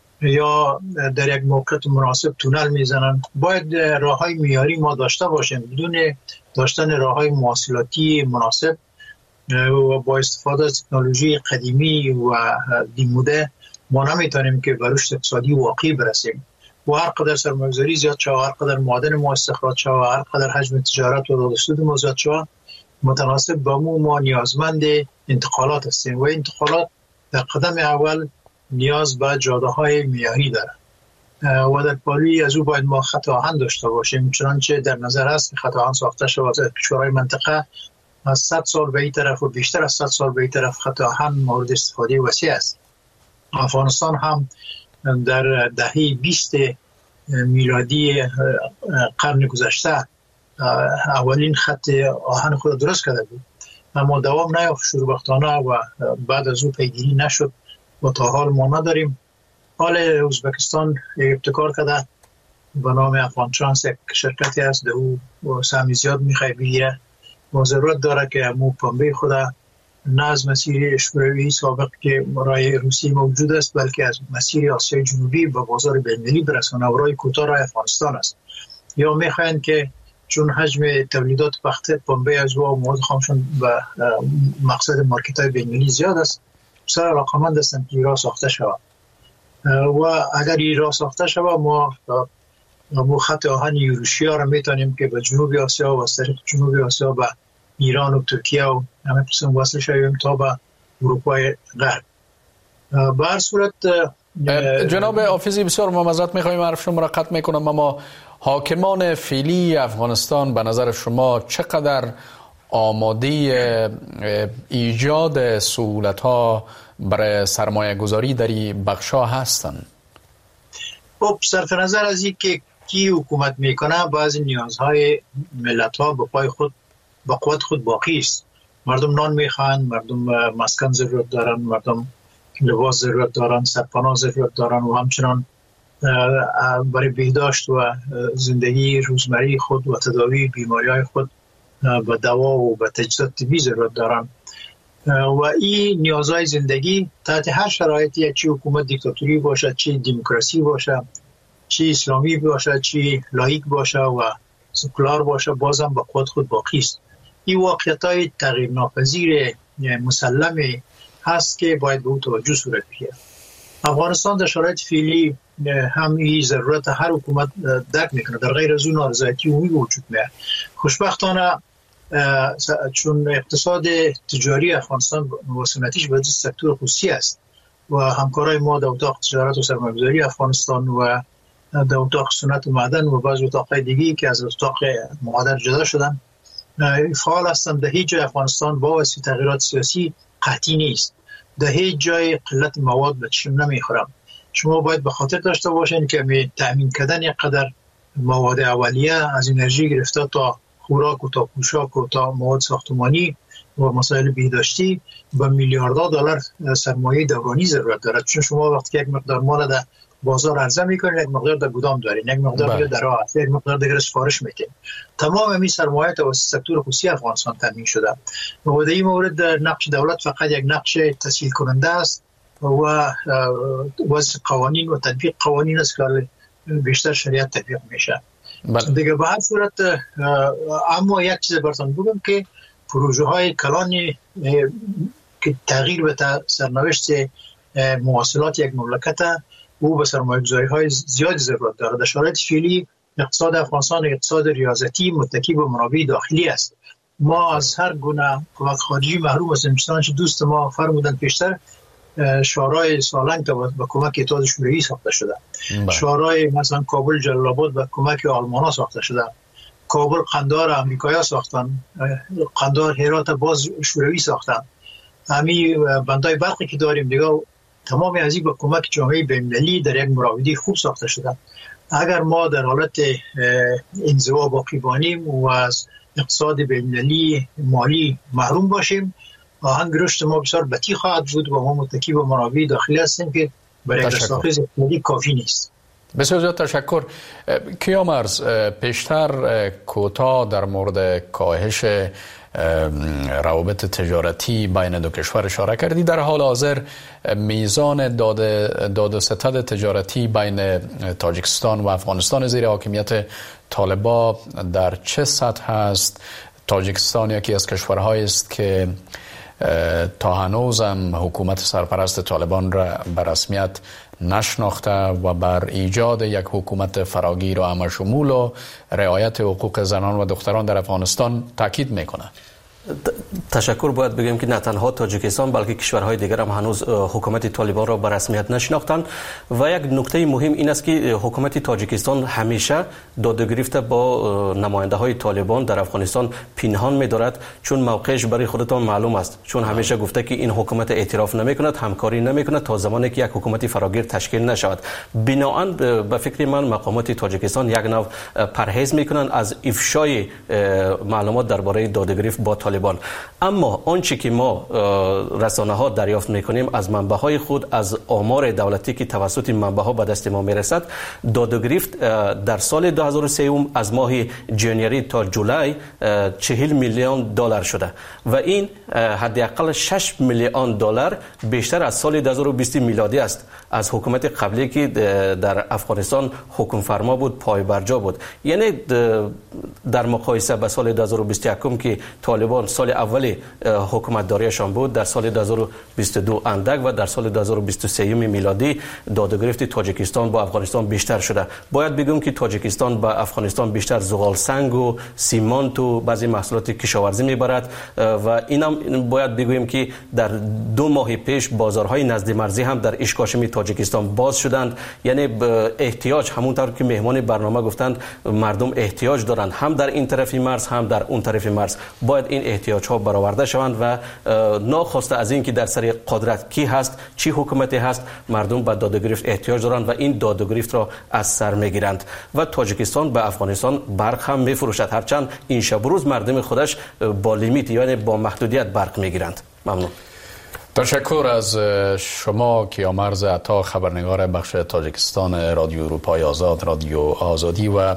یا در یک موقعیت مناسب تونل میزنن. باید راه های معیاری ما داشته باشیم. بدون داشتن راه های مواصلاتی مناسب و با استفاده از تکنولوژی قدیمی و دیموده ما نمیتونیم که به رشد اقتصادی واقعی برسیم. و هر قدر سرمایه‌گذاری زیاد شود، هر قدر معادن ما استخراج شود، هر قدر حجم تجارت و دادسود ما زیاد شود، متناسب با مو ما نیازمند انتقالات هستیم و انتقالات در قدم اول نیاز به جاده های معیاری دارد و در پالی از او باید ما خط آهن داشته باشیم، چنانچه در نظر هست که خط آهن ساخته شود. در کشورهای منطقه از صد سال به این طرف و بیشتر از صد سال به این طرف خط آهن مورد استفاده وسیع است. افغانستان هم در دهه بیست میلادی قرن گذشته اولین خط آهن خود درست کرده بود، اما دوام نیافت شوربختانه و بعد از او پیگیری نشد و تا حال ما نداریم. حال ازبکستان ابتکار کرده به نام افغانترانس، یک شرکتی است، در او سهمی زیاد میخواه بگیره و ضرورت داره که امو پنبه خود نه از مسیر شوروی سابق که راه روسی موجود است بلکه از مسیر آسیای جنوبی به بازار بین‌المللی برسانه و راه کوتاه راه افغانستان است. یا میخواین که چون حجم تولیدات بخت پنبه از و مواد خامشون به مقصد مارکت های بین‌المللی زیاد است، بسیار علاقمند هستند که راه ساخته شود و اگر این راه ساخته شود ما ما خط آهن یوروشیا را میتونیم که به جنوب آسیا و از طریق جنوب آسیا به ایران و ترکیه و همه قسم وصل شویم تا به اروپای غرب. به هر صورت جناب حافظی بسیار معذرت میخوایم حرف شما را قطع میکنم، اما حاکمان فعلی افغانستان به نظر شما چقدر آماده ایجاد سهولت‌ها برای سرمایه گذاری در این بخشا هستند؟ خب صرف نظر از این که کی حکومت میکنه بعضی نیازهای ملت‌ها به پای خود با قوت خود باقی است. مردم نان میخوان، مردم مسکن ضرورت دارن، مردم لباس ضرورت دارن، سرپناه ضرورت دارن و همچنان برای بهداشت و زندگی روزمره خود و تداوی بیماری‌های خود به دوا و به تجهیزات طبی ضرورت دارن و این نیازهای زندگی تحت هر شرایطی، چه حکومت دیکتاتوری باشه، چه دموکراسی باشه، چه اسلامی باشه، چه لایک باشه و سکولار باشه، بازم به قوت خود باقی است. این واقعیت‌های تغییر ناپذیر مسلم هست که باید به او توجه صورت بگیرد. افغانستان در شرایط فعلی هم این ضرورت هر حکومت درک میکنه، در غیر از اون نارضایتی عمومی وجود میاد. خوشبختانه چون اقتصاد تجاری افغانستان وسمتیش به سکتور خصوصی است و همکارای ما در اتاق تجارت و سرمایه‌گذاری افغانستان و در اتاق صنعت معدن و بعض اتاق‌های دیگه که از اتاق معادن جدا شدن فعال هستند. در هیچ جای افغانستان با واسطه تغییرات سیاسی قحطی نیست، در هیچ جای قلت مواد به چشم نمیخورم. شما باید به خاطر داشته باشین که می تامین کردن یک قدر مواد اولیه از انرژی گرفته تا خوراک و تا پوشاک و تا مواد ساختمانی و مسائل بهداشتی به میلیاردها دلار سرمایه دوگانی ضرورت دارد، چون شما وقتی یک مقدار مال در بازار عرضه میکنید، یک مقدار در گودام دارید، یک مقدار دیگه در راه، یک مقدار دیگه سفارش میکنید. تمام این سرمایه توسط سکتور خصوصی افغانستان تامین شده و در این مورد نقش دولت فقط یک نقش تسهیل کننده است و وضع قوانین و تطبیق قوانین است که بیشتر شریعت تطبیق میشه. دیگه به هر صورت اما یک چیز براتون بگم که پروژه های کلانی که تغییر به سرنوشت مواصلات یک مملکت او به سرمایه‌گذاری های زیاد ضرورت دارد. در شرایط فعلی اقتصاد افغانستان اقتصاد ریاضتی متکی به منابع داخلی است. ما از هر گونه کمک خارجی محروم هستیم. چنانچه دوست ما فرمودن پیشتر شورای سالنگ با کمک اتحاد شوروی ساخته شده، شورای مثلا کابل جلال آباد با کمک آلمان ها ساخته شده، کابل قندهار امریکایی ساختن، قندهار هرات باز شوروی ساختن، همین بندای برقی که داریم دیگه تمامی از این با کمک جامعه بین‌المللی در یک مراودی خوب ساخته شده. اگر ما در حالت انزوا باقی بانیم و از اقتصاد بین‌المللی مالی محروم باشیم، آهنگ رشد ما بسیار بطیء خواهد بود و ما متکی به منابع داخلی هستیم که برای رساخیز اقتصادی کافی نیست. بسیار زیاد تشکر. کیامرز، پیشتر کوتاه در مورد کاهش روابط تجارتی بین دو کشور اشاره کردی. در حال حاضر میزان داد داد و ستد تجارتی بین تاجیکستان و افغانستان زیر حاکمیت طالبان در چه سطح است؟ تاجیکستان یکی از کشورهایی است که تا هنوز هم حکومت سرپرست طالبان را به رسمیت نشناخته و بر ایجاد یک حکومت فراگیر و همشمول و رعایت حقوق زنان و دختران در افغانستان تاکید میکنه. تشکر. باید بگیم که نه تنها تاجیکستان بلکه کشورهای دیگر هم هنوز حکومت طالبان را به رسمیت نشناختند و یک نکته مهم این است که حکومت تاجیکستان همیشه دادگرفت با نماینده های طالبان در افغانستان پنهان می‌دارد، چون موقعش برای خودتان معلوم است، چون همیشه گفته که این حکومت اعتراف نمی‌کند، همکاری نمی‌کند تا زمانی که یک حکومت فراگیر تشکیل نشود. بنابراین به فکر من مقامات تاجیکستان یک نوع پرهیز می‌کنند از افشای معلومات درباره دادگرفت با طالبان. اما آنچه که ما رسانه ها دریافت میکنیم از منبع های خود، از آمار دولتی که توسط منبع ها به دست ما میرسد، دادگرفت در سال دو هزار و سه از ماه ژانویه تا جولای چهل میلیون دلار شده و این حداقل شش میلیون دلار بیشتر از سال دو هزار و بیست میلادی است، از حکومت قبلی که در افغانستان حکم فرما بود، پای برجا بود. یعنی در مقایسه با سال دو هزار و بیست و یک که طالبان سال اولی حکومت داریشان بود، در سال دو هزار و بیست و دو اندک و در سال دو هزار و بیست و سه میلادی دادگرفت تاجیکستان با افغانستان بیشتر شده. باید بگم که تاجیکستان با افغانستان بیشتر زغال سنگ و سیمانت و بعضی محصولات کشاورزی میبرد و اینم باید بگویم که در دو ماه پیش بازارهای نزد مرزی هم در اشکاشمی تاجیکستان باز شدند. یعنی احتیاج، همونطور که مهمان برنامه گفتند، مردم احتیاج دارند هم در این طرف مرز هم در اون طرف مرز. باید این احتیاج ها برآورده شوند و ناخواسته از این که در سر قدرت کی هست، چی حکومتی هست، مردم به دادگرفت احتیاج دارند و این دادگرفت را از سر میگیرند و تاجیکستان به افغانستان برق هم میفروشد، هرچند این شب روز مردم خودش با لیمیت یعنی با محدودیت برق میگیرند. ممنون. تشکر از شما کیامرز عطا، خبرنگار بخش تاجیکستان رادیو اروپای آزاد، رادیو آزادی، و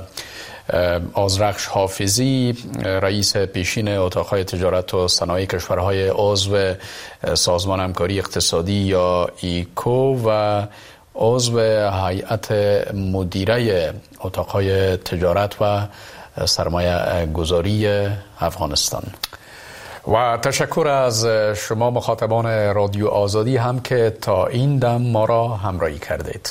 آذرخش حافظی، رئیس پیشین اتاقهای تجارت و صنایع کشورهای عضو سازمان همکاری اقتصادی یا ایکو و عضو هیئت مدیره اتاقهای تجارت و سرمایه گذاری افغانستان. و تشکر از شما مخاطبان رادیو آزادی هم که تا این دم ما را همراهی کردید.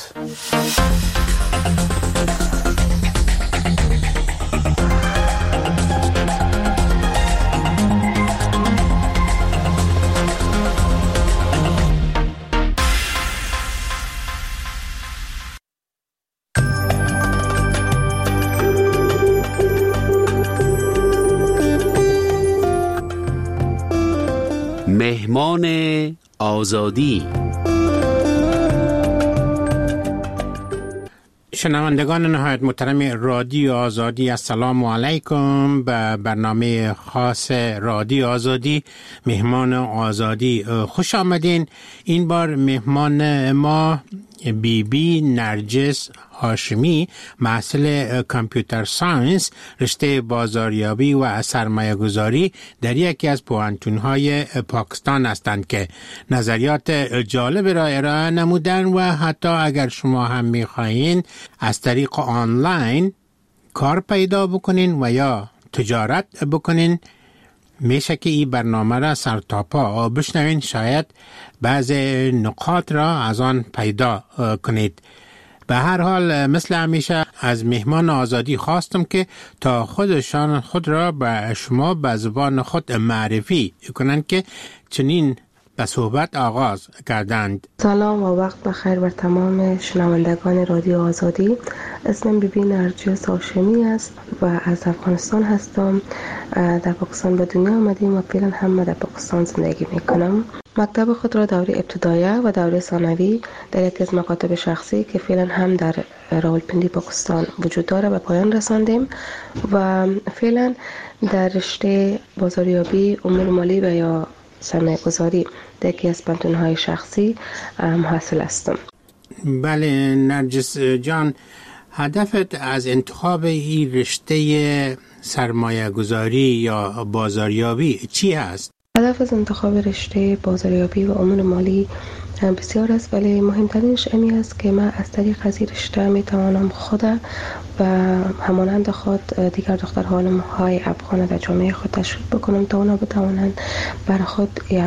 مهمان آزادی. شنوندگان نهایت محترم رادیو آزادی، السلام علیکم. به برنامه خاص رادیو آزادی مهمان آزادی خوش آمدین. این بار مهمان ما بی بی نرجس هاشمی، محصل کامپیوتر ساینس، رشته بازاریابی و سرمایه گذاری در یکی از پوهنتون‌های پاکستان هستند که نظریات جالب را ارائه نمودن و حتی اگر شما هم می‌خواهید از طریق آنلاین کار پیدا بکنین و یا تجارت بکنین، میشه که این برنامه را سر تا پا بشنوین، شاید بعض نکات را از آن پیدا کنید. به هر حال مثل همیشه از مهمان آزادی خواستم که تا خودشان خود را به شما به زبان خود معرفی کنند که چنین به صحبت آغاز کردند. سلام و وقت بخیر بر تمام شنوندگان رادیو آزادی. اسمم بی بی نرجس هاشمی است و از افغانستان هستم. در پاکستان به دنیا آمدیم و فعلا هم در پاکستان زندگی میکنم. مکتب خود را دوره ابتدایه و دوره ثانوی در یکی از مکاتب شخصی که فعلا هم در راولپنڈی پاکستان وجود داره به پایان رساندیم و فعلا در رشته بازاریابی، امور مالی و یا سرمایه گذاری در یکی از پانتون‌های شخصی حاصل هستم. بله نرجس جان، هدفت از انتخاب این رشته سرمایه گذاری یا بازاریابی چی هست؟ هدف از انتخاب رشته بازاریابی و امور مالی بسیار است، ولی مهمترینش امی است که من از طریق از این رشته می توانم خود و همانند خود دیگر دختران های افغان در جامعه خود تشویق بکنم تا اونا بتوانند برای خود یک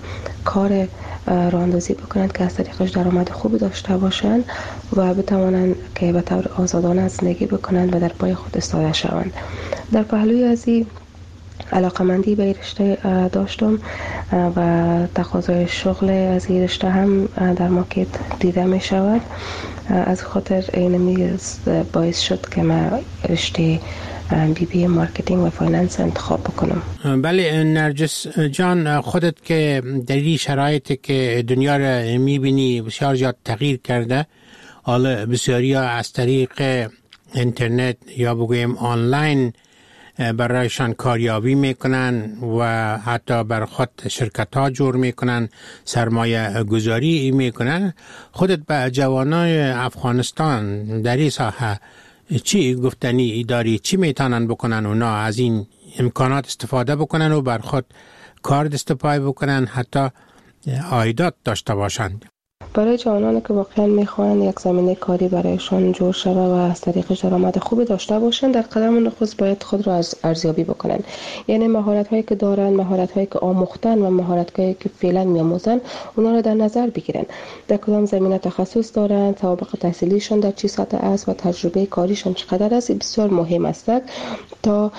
کار راه اندازی بکنند که از طریقش درآمد خوبی داشته باشند و بتوانند که به طور آزادانه زندگی بکنند و در پای خود ایستاده شوند. در پهلوی از این علاقمندی به این رشته داشتم و تقاضای شغل از این رشته هم در مارکت دیده می شود. از خاطر این باعث شد که من رشته بی بی مارکتینگ و فایننس انتخاب بکنم. بله نرجس جان، خودت که در این شرایطی که دنیا را میبینی بسیار زیاد تغییر کرده، حالا بسیاری ها از طریق اینترنت یا بگویم آنلاین برایشان کاریابی میکنن و حتی بر خود شرکت ها جور میکنن، سرمایه گذاری میکنن. خودت به جوانای افغانستان در این ساحه چی گفتنی داری؟ چی میتونن بکنن اونا از این امکانات استفاده بکنن و بر خود کار دست پای بکنن، حتی عایدات داشته باشند؟ برای جوانانی که واقعا میخوان یک زمینه کاری برایشان جور شود و از طریقش درآمد خوبی داشته باشند، در قدم نخست باید خود را از ارزیابی بکنن. یعنی مهارت هایی که دارن، مهارت هایی که آموختن و مهارت هایی که فعلا میآموزن، اونا را در نظر بگیرن. در کدام زمینه تخصص دارن، سابقه تحصیلیشون در چه سطح است و تجربه کاریشون چقدر است، بسیار مهم است تا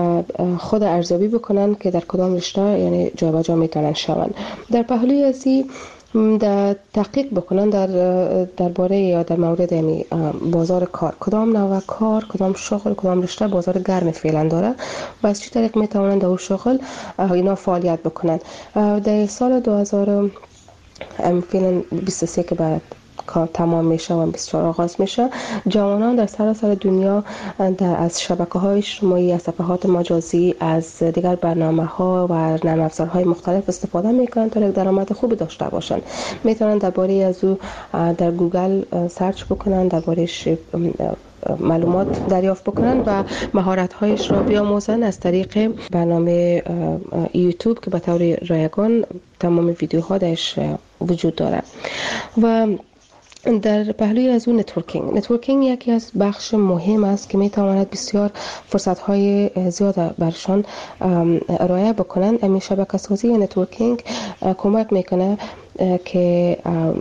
خود ارزیابی بکنن که در کدام رشته یعنی جابجا میتونن شون. در پهلوی از در تحقیق بکنن در درباره یا در مورد یعنی بازار کار، کدام نوع کار، کدام شغل، کدام رشته بازار گرم فعلا داره و از چه طریق میتونن در اون شغل اینا فعالیت بکنن. در سال دو هزار فعلا بیست و سه که بعد کار تمام میشه و بیست و چهار آغاز میشه، جوانان در سراسر دنیا در از شبکه‌های اجتماعی، از صفحات مجازی، از دیگر برنامه‌ها و نرم افزارهای مختلف استفاده میکنن تا یک درآمد خوبی داشته باشن. میتونن درباره از او در گوگل سرچ بکنن، دربارهش معلومات دریافت بکنن و مهارت‌هایش را بیاموزن از طریق برنامه یوتیوب که به طور رایگان تمام ویدیوها درش وجود داره. و در پهلوی از اون نتورکینگ نتورکینگ یکی از بخش مهم است که میتواند بسیار فرصت‌های زیاد برشان ارائه بکنن. همین شبکه‌سازی نتورکینگ کمک میکنه که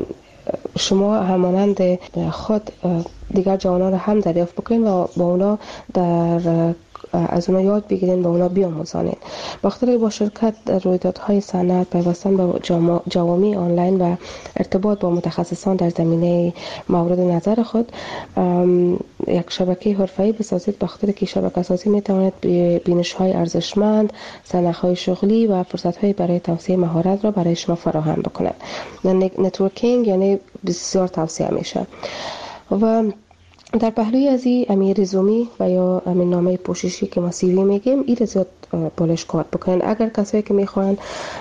شما همانند خود دیگر جوانان را هم دریافت بکنید و با اونا در از اونا یاد بگیرین و اونا بیاموزانین. بخاطر با شرکت در رویدادهای صنعت، پیوستن به جوامع آنلاین و ارتباط با متخصصان در زمینه مورد نظر خود یک شبکه حرفه‌ای بسازید. بخاطر که شبکه سازی میتواند بینش‌های ارزشمند، سنخ‌های شغلی و فرصت‌های برای توسعه مهارت را برای شما فراهم بکند. نتورکینگ یعنی بسیار توسعه میشه. و در پهلوی از این امی رزومی و یا امی نامه پوششی که ما سیوی میگیم این رو زیاد بالش کار بکنن. اگر کسایی که میخوان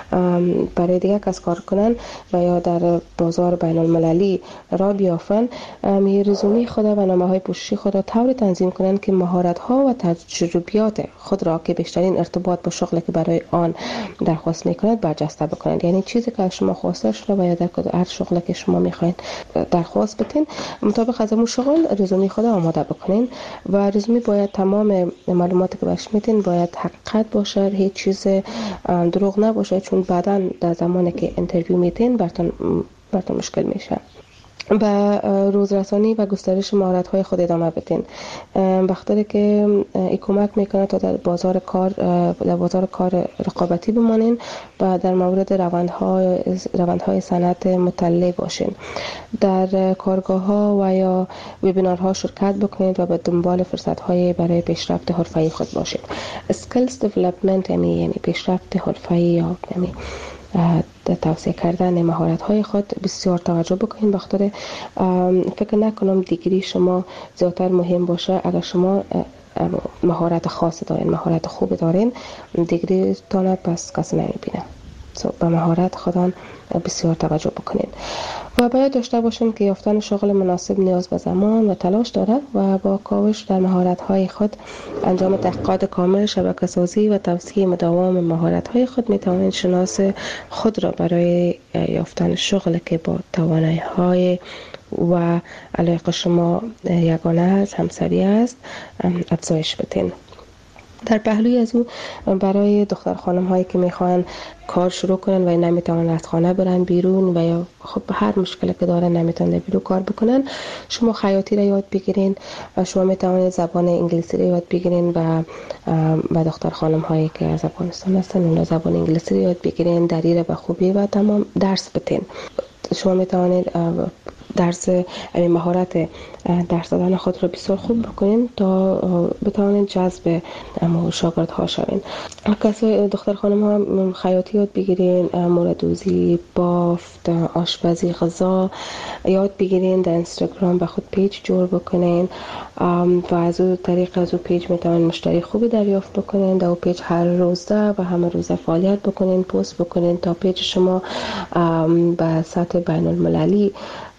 برای دیگه کس کار کنن و یا در بازار بین المللی را بیافن، امی رزومی خود و نامه های پوششی خود را طور تنظیم کنن که مهارت ها و تجربیات خود را که بیشترین ارتباط با شغلی که برای آن درخواست میکنند برجسته بکنند. یعنی چیزی که شما خواسته شده و یا در هر شغلی که شما میخواین درخواست بدین مطابق از اون شغل رزومی خود آماده بکنین و رزومی باید تمام معلوماتی که بهش میدین باید حقیقت باشه، هیچ چیز دروغ نباشه، چون بعداً در زمانی که اینترویو میدین براتون براتون مشکل میشه. به روزرسانی و گسترش مهارت‌های خود ادامه بدین. بخاطر که این کمک میکنه تا در بازار کار در بازار کار رقابتی بمانین و در مورد روندهای روندهای صنعت مطلع باشین. در کارگاه‌ها و یا وبینارها شرکت بکنید و به دنبال فرصت‌های برای پیشرفت حرفه‌ای خود باشید. اسکیلز دیولپمنت یعنی پیشرفت حرفه‌ای یا یعنی توسعه کردن مهارت‌های خود بسیار توجه بکنید. بخاطر فکر نکنم دیگری شما زیادتر مهم باشه. اگر شما مهارت خاص دارین، مهارت خوب دارین، دیگری تانه پس کسی نمیبینه. so, به مهارت خودان بسیار توجه بکنید و باید داشته باشین که یافتن شغل مناسب نیاز به زمان و تلاش دارد و با کاوش در مهارت‌های خود، انجام تحقیقات کامل، شبکه‌سازی و توسعه مداوم مهارت‌های خود می‌توانید شناس خود را برای یافتن شغلی که با توانایی‌های و علاقه شما یگانه است، همسری است، افزایش بدین. در پهلوی از او برای دختر خانم هایی که میخوان کار شروع کنن و نمیتونن از خانه برن بیرون و یا خب هر مشکلی که دارن نمیتونن بیرون کار بکنن، شما خیاطی را یاد بگیرین و شما میتونید زبان انگلیسی را یاد بگیرین و و دختر خانم هایی که از افغانستان هستن اونا زبان انگلیسی را یاد بگیرین، دری را به خوبی و تمام درس بدین. شما میتونید درس این مهارت درس دادن خود را بسیار خوب بکنین تا بتوانید جذب شاگردها شوین. کسای دختر خانم ها خیاطی یاد بگیرین، موردوزی، بافت، آشپزی، غذا یاد بگیرین، در اینستاگرام به خود پیج جور بکنین و از اون طریق از اون پیج میتوانید مشتری خوبی دریافت بکنین. در اون پیج هر روزه و همه روزه فعالیت بکنین، پست بکنین تا پیج شما به سطح بین المللی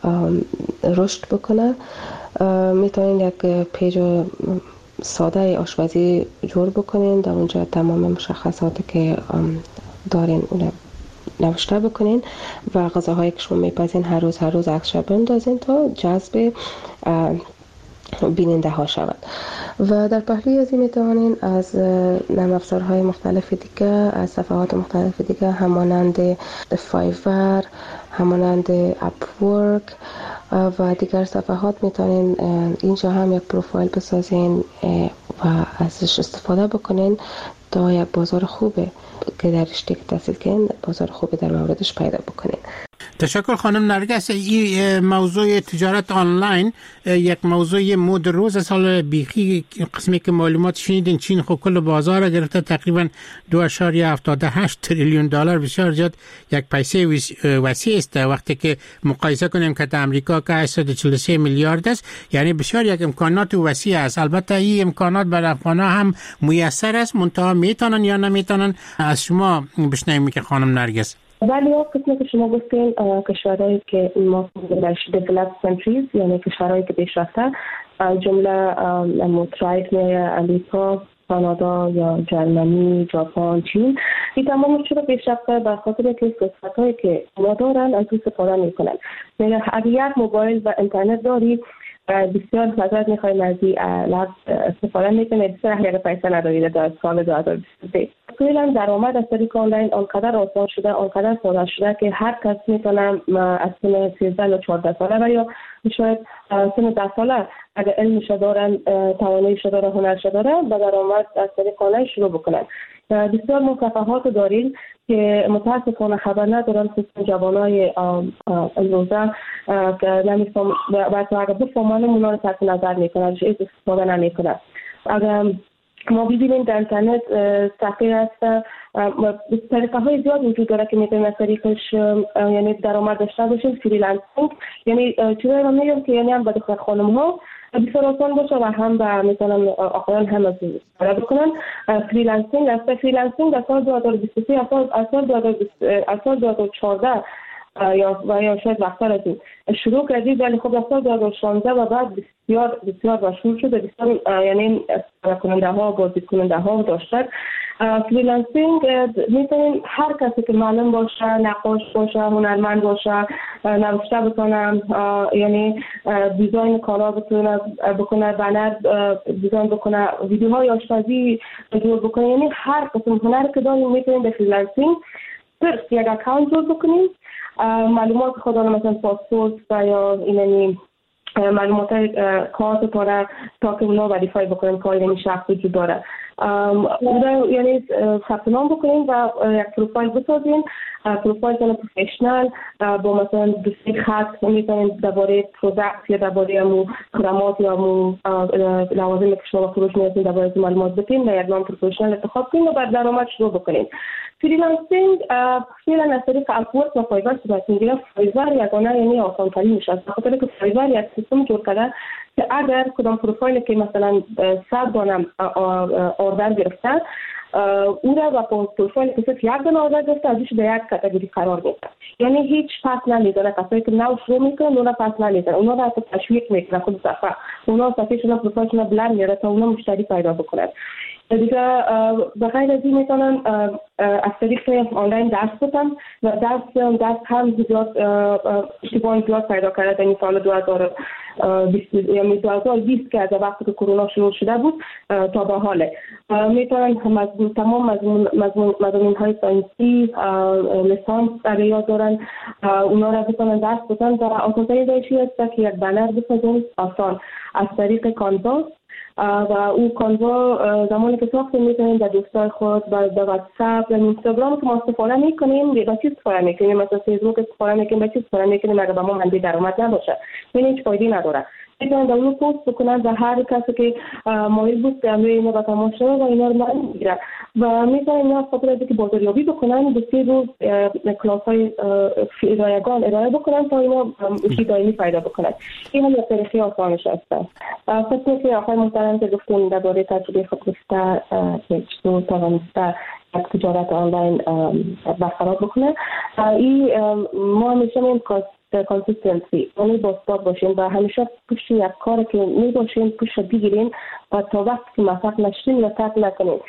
رشد بکنه. میتونین یک پیج ساده آشپزی جور بکنین، در اونجا تمام مشخصاتی که دارین اون نوشته بکنین و غذاهایی که شما میپزین هر روز هر روز عکسش بندازین تا جذب بیننده ها شود. و در پهلوی از این میتوانین از نرم افزارهای مختلف دیگه، از صفحات مختلف دیگه همانند فایور، همانند اپورک و دیگر صفحات میتونین اینجا هم یک پروفایل بسازین و ازش استفاده بکنین تا یک بازار خوبه که در رشته که تحصیل کنین بازار خوبه در موردش پیدا بکنین. تشکر خانم نرگس. این موضوع تجارت آنلاین یک موضوع مد روز سال بیخی قسمی که معلومات شنیدین چین خب کل بازار را گرفته تقریبا دو اشاریه هفتاد و هشت تریلیون دلار، بسیار زیاد یک پیسه وسیع است وقتی که مقایسه کنیم که در امریکا که هشتصد و چهل و سه میلیارد است، یعنی بسیار یک امکانات وسیع است. البته این امکانات برای افغان‌ها هم میسر است، منتها میتونن یا نمیتونن. از شما بشنویم که خانم نرگس. ولی اون قسمی که شما گفتین کشورهایی که ما درش developed countries یعنی کشورهایی که پیشرفته، جمله مترایت میه امریکا، کانادا یا جرمنی، ژاپن، چین، این تمام شده پیشرفته به خاطر که فرصتایی که ما دارن از اون استفاده میکنن. یعنی اگر یک موبایل و اینترنت داری بسیار فضایت میخوایم از این لب استفاده میکنه، بسیار اگر پیسه ندارید در سال دو هزار و بیست و سه. کلا درآمد از طریق آنلاین آنقدر آسان شده، آنقدر ساده شده که هر کس میتونه از سن سیزده یا چهارده ساله و یا شاید سن ده ساله اگر علمش دارن، تواناییش داره، هنرش داره، با درآمد از طریق آنلاین شروع بکنن. بسیار مصفحات داریم که متاسفانه خبر ندارن خصوصا جوانای امروزه که نمیفهم و اگر بفهمن اونا رو تحت نظر میکنن، هیچ استفاده نمیکنن. اگر ما ببینیم در اینترنت صفحه هست، طریقه های زیاد وجود داره که میتونیم از طریقش یعنی درآمد داشته باشیم. فریلنسینگ یعنی چیزایی رو میگم که یعنی هم با دختر خانم ها بسیار آسان باشه و هم به میتونن آقایان هم از این استفاده بکنن. فریلنسینگ است. فریلنسینگ از سال دو هزار و بیست و سه از سال دو هزار و چهارده یا و یا شاید وقتر از این شروع کردید، ولی خب از سال دو هزار و شانزده و بعد بسیار بسیار مشهور شده. بسیار یعنی کننده ها بازدید کننده ها داشتن. فریلنسینگ میتونیم هر کسی که معلم باشه، نقاش باشه، هنرمند باشه، نوشته بکنه، یعنی دیزاین کالا بتونه بکنه، بنر دیزاین بکنه، ویدیوهای آشپزی جور بکنه، یعنی هر قسم هنر که داریم میتونیم به فریلنسینگ صرف یک اکانت جور بکنیم، معلومات خود مثلا پاسپورت و یا اینمی معلومات کارت پاره تا که اونا وریفای بکنیم که این شخص وجود داره. یعنی ثبت نام بکنیم و یک پروفایل بسازیم، پروفایل کنه پروفیشنال با مثلا دوستی خط میتونیم درباره پروداکت یا درباره امو خدمات یا امو لوازم که شما فروش میتونید درباره معلومات بدین و یک نام پروفیشنال انتخاب کنیم و بعد درآمد شروع بکنیم. فریلنسینگ فعلا از طریق اپورک و فایور صورت میگیره. فایور یگانه یعنی آسان ترین میشه، به خاطر که فایور یک سیستم جور کرده که اگر کدام پروفایلی که مثلا صد دانه اوردر گرفته او را با پروفایل که صرف یک دانه اوردر گرفته ازش به یک کاتگوری قرار میده، یعنی هیچ پس نمیدونه. کسایی که نو شروع میکنن اونا پس نمیدونه، اونا را تشویق میکنه خود صفحه، اونا صفحهشون پروفایلشون بلند میاره تا اونا مشتری پیدا بکنن. دیگه به غیر از این میتونن از طریق آنلاین درس بدن و درس درس هم زیاد اشتباه زیاد پیدا کرده در این سال دو هزار و بیست یعنی دو هزار و بیست که از وقتی که کرونا شروع شده بود تا به حال میتونن مضمون تمام مضمون مضمون مضمون های ساینسی لیسانس در یاد دارن، اونا را بتونن درس بدن و آسان‌ترین روشی است که یک بنر بسازن آسان از طریق کانوا و او کانوا زمانی که ساخته میتونیم در دوستای خود و در واتساپ و اینستاگرام که ما استفاده میکنیم به چیز استفاده میکنیم، مثلا فیسبوک استفاده میکنیم به چیز استفاده میکنیم اگر به ما منبع درآمد نباشه یعنی هیچ فایده نداره. میتونن در اون پست بکنن و هر کسی که مایل بود که روی اینا با تماشا و اینا رو من میگیره و میتونن اینا خاطر از که بازاریابی بکنن به سه روز کلاس های رایگان ارائه بکنن تا اینا اشی دائمی پیدا بکنن. این هم یک طریقه آسانش هستن. فکر که آقای محترم که گفتون درباره تجربه خود گفته که چطور توانسته یک تجارت آنلاین برقرار بکنه، این ما همیشه میم کانسیستنسی یعنی باستاب باشیم و همیشه پشت یک کار که می باشیم پشت بگیریم و تا وقت که موفق نشیم یا ترک نکنیم.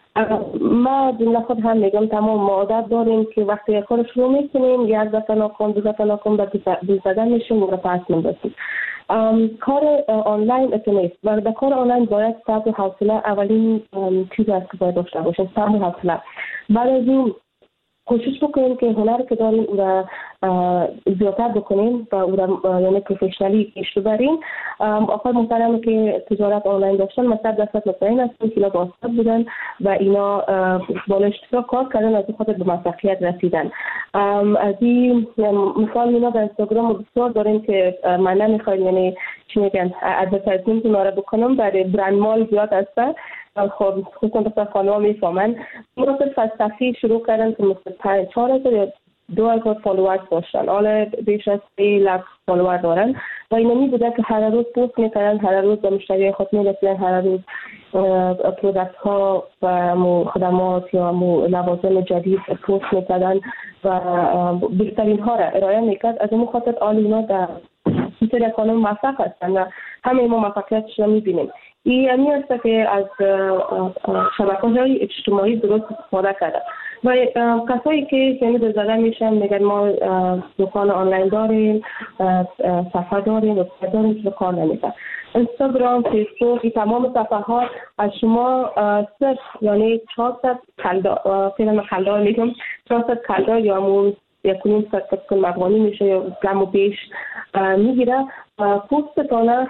ما جمله خود هم میگم تمام ما عادت داریم که وقتی یک کار شروع میکنیم یک دفعه ناکام دو دفعه ناکام به دل زدن میشیم و پس میندازیم. کار آنلاین اتنیست و در کار آنلاین باید صبر و حوصله اولین چیز است که باید داشته باشیم، صبر و حوصله. بعد از این کوشش بکنیم که هنر که داریم او را زیادتر بکنیم و او را یعنی پروفیشنالی پیش ببریم. آقای محترم که تجارت آنلاین داشتن مثلا دست مطمئن هستن که باستاب بودن و اینا با اشتراک کار کردن از خاطر به موفقیت رسیدن. از این مثال اینا در اینستاگرام بسیار داریم که من نمیخوایم یعنی چی میگن ادورتایزمنت اونا را بکنم برای برند مال زیاد هستن. خب خصوصا بسیار خانوها میفهمن مرتب فلسفی شروع کردن که مثل چهار هزار یا دو هزار فالوورز داشتن، حالا بیش از سه لک فالوور دارن و اینا می بوده که هر روز پوست میکردن، هر روز به مشتری خود میرسیدن، هر روز پرودکت ها و خدمات یا لوازم جدید پوست میکردن و بهترین ها را ارائه میکرد. از اون خاطر آل اینا در سری خانم موفق هستن و همه ما موفقیتش را میبینیم. این همی است که از شبکه‌های اجتماعی درست استفاده کرده و کسایی که یعنی به زدن میشن میگن ما دکان آنلاین داریم، صفحه داریم، وبسایت داریم که کار نمیکنه. اینستاگرام، فیسبوک، این تمام صفحه ها از شما صرف یعنی چهارصد کلدار فیلم کلدار میگم چهارصد کلدار یا همون یک نیم صد کن مقانی میشه یا کم و بیش میگیره پوست تانه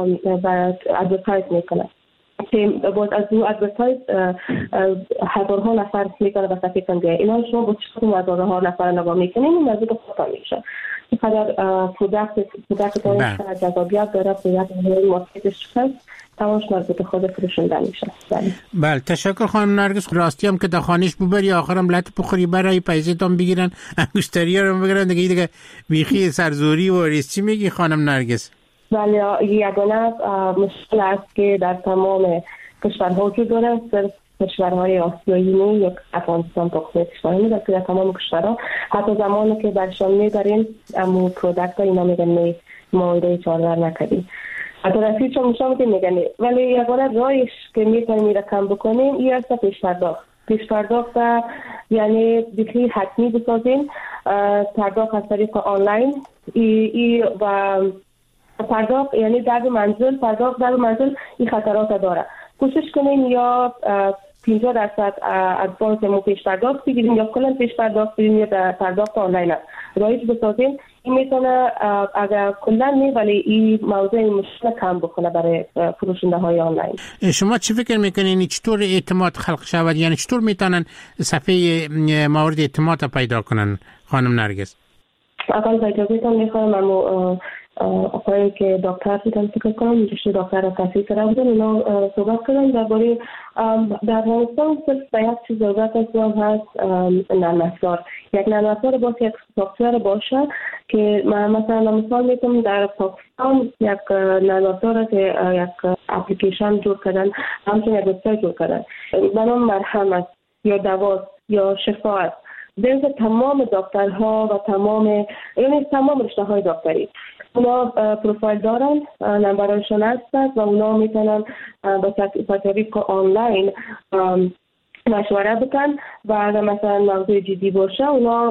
و ادورتایز میکنه که باید از اون ادورتایز هزارها نفر میکنه و صفحه کنگه اینا شما با چطور هزارها نفر نگاه میکنیم این نزدیک خودتان میشه. اینقدر پرودکت پرودکت داره جذابیت داره، پرودکت مارکتش هست تمامش مربوط خود فروشندن میشه. بله تشکر خانم نرگس. راستی هم که در خانش ببری آخرم لط بخوری برای پیسه‌تون بگیرن انگشتری رو بگیرن دیگه دیگه بیخی سرزوری و ریسچی میگی خانم نرگس؟ ولی یگانه مشکل است که در تمام کشورها وجود دارد، صرف کشورهای آسیایی نه یک افغانستان تقسیم کشورها میده که در تمام کشورها حتی زمانی که برشان میبریم امو پرودکت ها اینا میگن می مایده چارور نکردیم حتی رسید چون مشام که میگن ولی یگانه رایش که میتونیم را کم بکنیم این است پیش پرداخت پیش پرداخت یعنی بخی حتمی بسازیم پرداخت از طریق آنلاین ای, ای و پرداخت یعنی در منزل پرداخت در منزل این خطرات داره کوشش کنیم یا پنجاه درصد از بانک مو پیش پرداخت بگیریم یا کلا پیش پرداخت بگیریم یا پرداخت آنلاین رایج بسازیم این میتونه اگر کلا نه ولی این موضوع مشکل کم بکنه برای فروشنده های آنلاین. شما چی فکر میکنین چطور اعتماد خلق شود یعنی چطور میتونن صفحه مورد اعتماد پیدا کنن خانم نرگس؟ اول با اجازهتون میخوام امو آقایی که دکتر بودن فکر کنم اینجوری دکتر را تصحیح کرده بودن اینا صحبت کردن درباره در افغانستان صرف به یک چیز ضرورت است و هست نرم افزار یک نرم افزار باشه یک سافتور باشه که مثلا مثال میتونم در پاکستان یک نرم افزار که یک اپلیکیشن جور کردن همچنین یک وبسایت جور کردن به نام مرهم است یا دوا یا شفا است در تمام دکترها و تمام یعنی تمام رشته های دکتری اونا پروفایل دارن نمبرشون هستند و اونا میتونن به طریق آنلاین مشوره بکن و اگر مثلا موضوع جدی باشه اونا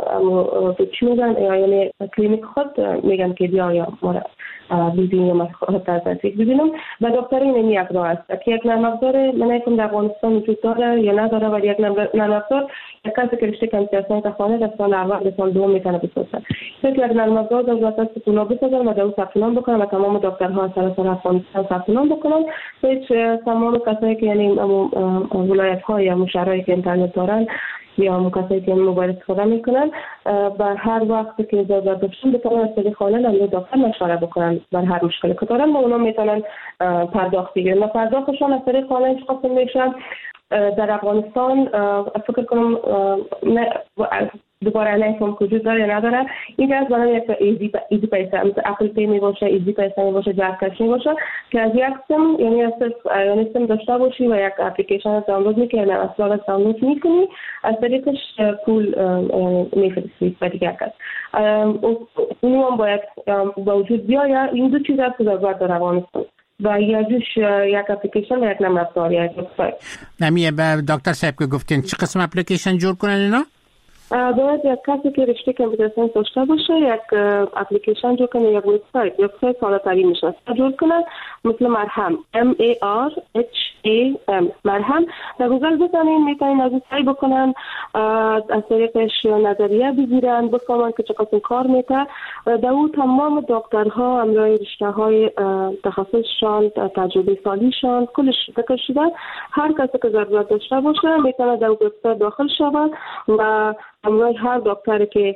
چی میگن یعنی کلینیک خود میگن که بیا یا ما ببینیم یا خود تصدیق ببینم و دکتری این یک راه است که یک نرم افزار من نمی‌دونم در افغانستان وجود داره یا نداره ولی یک نرم افزار یک کسی که رشته کامپیوتر ساینس خانه در سال اول به سال دوم میتونه بسازه یک نرم افزار دولت است که اونا بسازن و در اون ثبت نام بکنن و تمام دکترها سراسر افغانستان ثبت نام بکنن هیچ تمام کسایی که یعنی ولایت های یا مشارایی که اینترنت دارن یا هم کسایی که موبایل استفاده میکنن بر هر وقت که ضرورت داشتن بتونن از طریق آنلاین هم دکتر مشوره بکنن بر هر مشکلی که دارن و اونا میتونن پرداخت بگیرن و پرداختشون از طریق آنلاین چقدر میشن در افغانستان فکر کنم دوباره نمی‌فهم وجود داره یا نداره این از برای یک ایزی ایزی پیسه مثل اپل پی می باشه ایزی پیسه می باشه جک کش می باشه که از یک سیم یعنی از یعنی سیم داشته باشی و یک اپلیکیشن دانلود می‌کنی از اصلا دانلود می‌کنی از طریقش پول می‌فرستی به دیگر کس اونو هم باید با وجود بیاید این دو چیز از ضرورت داره افغانستان و یا جوش یک اپلیکیشن و یک نام افزار یا یک وبسایت. نمیه به دکتر صاحب که گفتین چه قسم اپلیکیشن جور کنن اینا؟ باید یک کسی که رشته کامپیوتر ساینس داشته باشه یک اپلیکیشن جور کنه یک وبسایت یک وبسایت ساده ترین میشه جور کنه مثل مرهم M A R H A M مرهم در گوگل بزنین میتونین از سعی بکنن از طریقش نظریه بگیرن بفهمن که چه قسم کار میکنه در اون تمام دکترها امرای رشته های تخصصشان تجربه سالیشان کلش ذکر شده هر کسی که ضرورت داشته باشه میتونه در وبسایت داخل شود و امروز هر دکتری که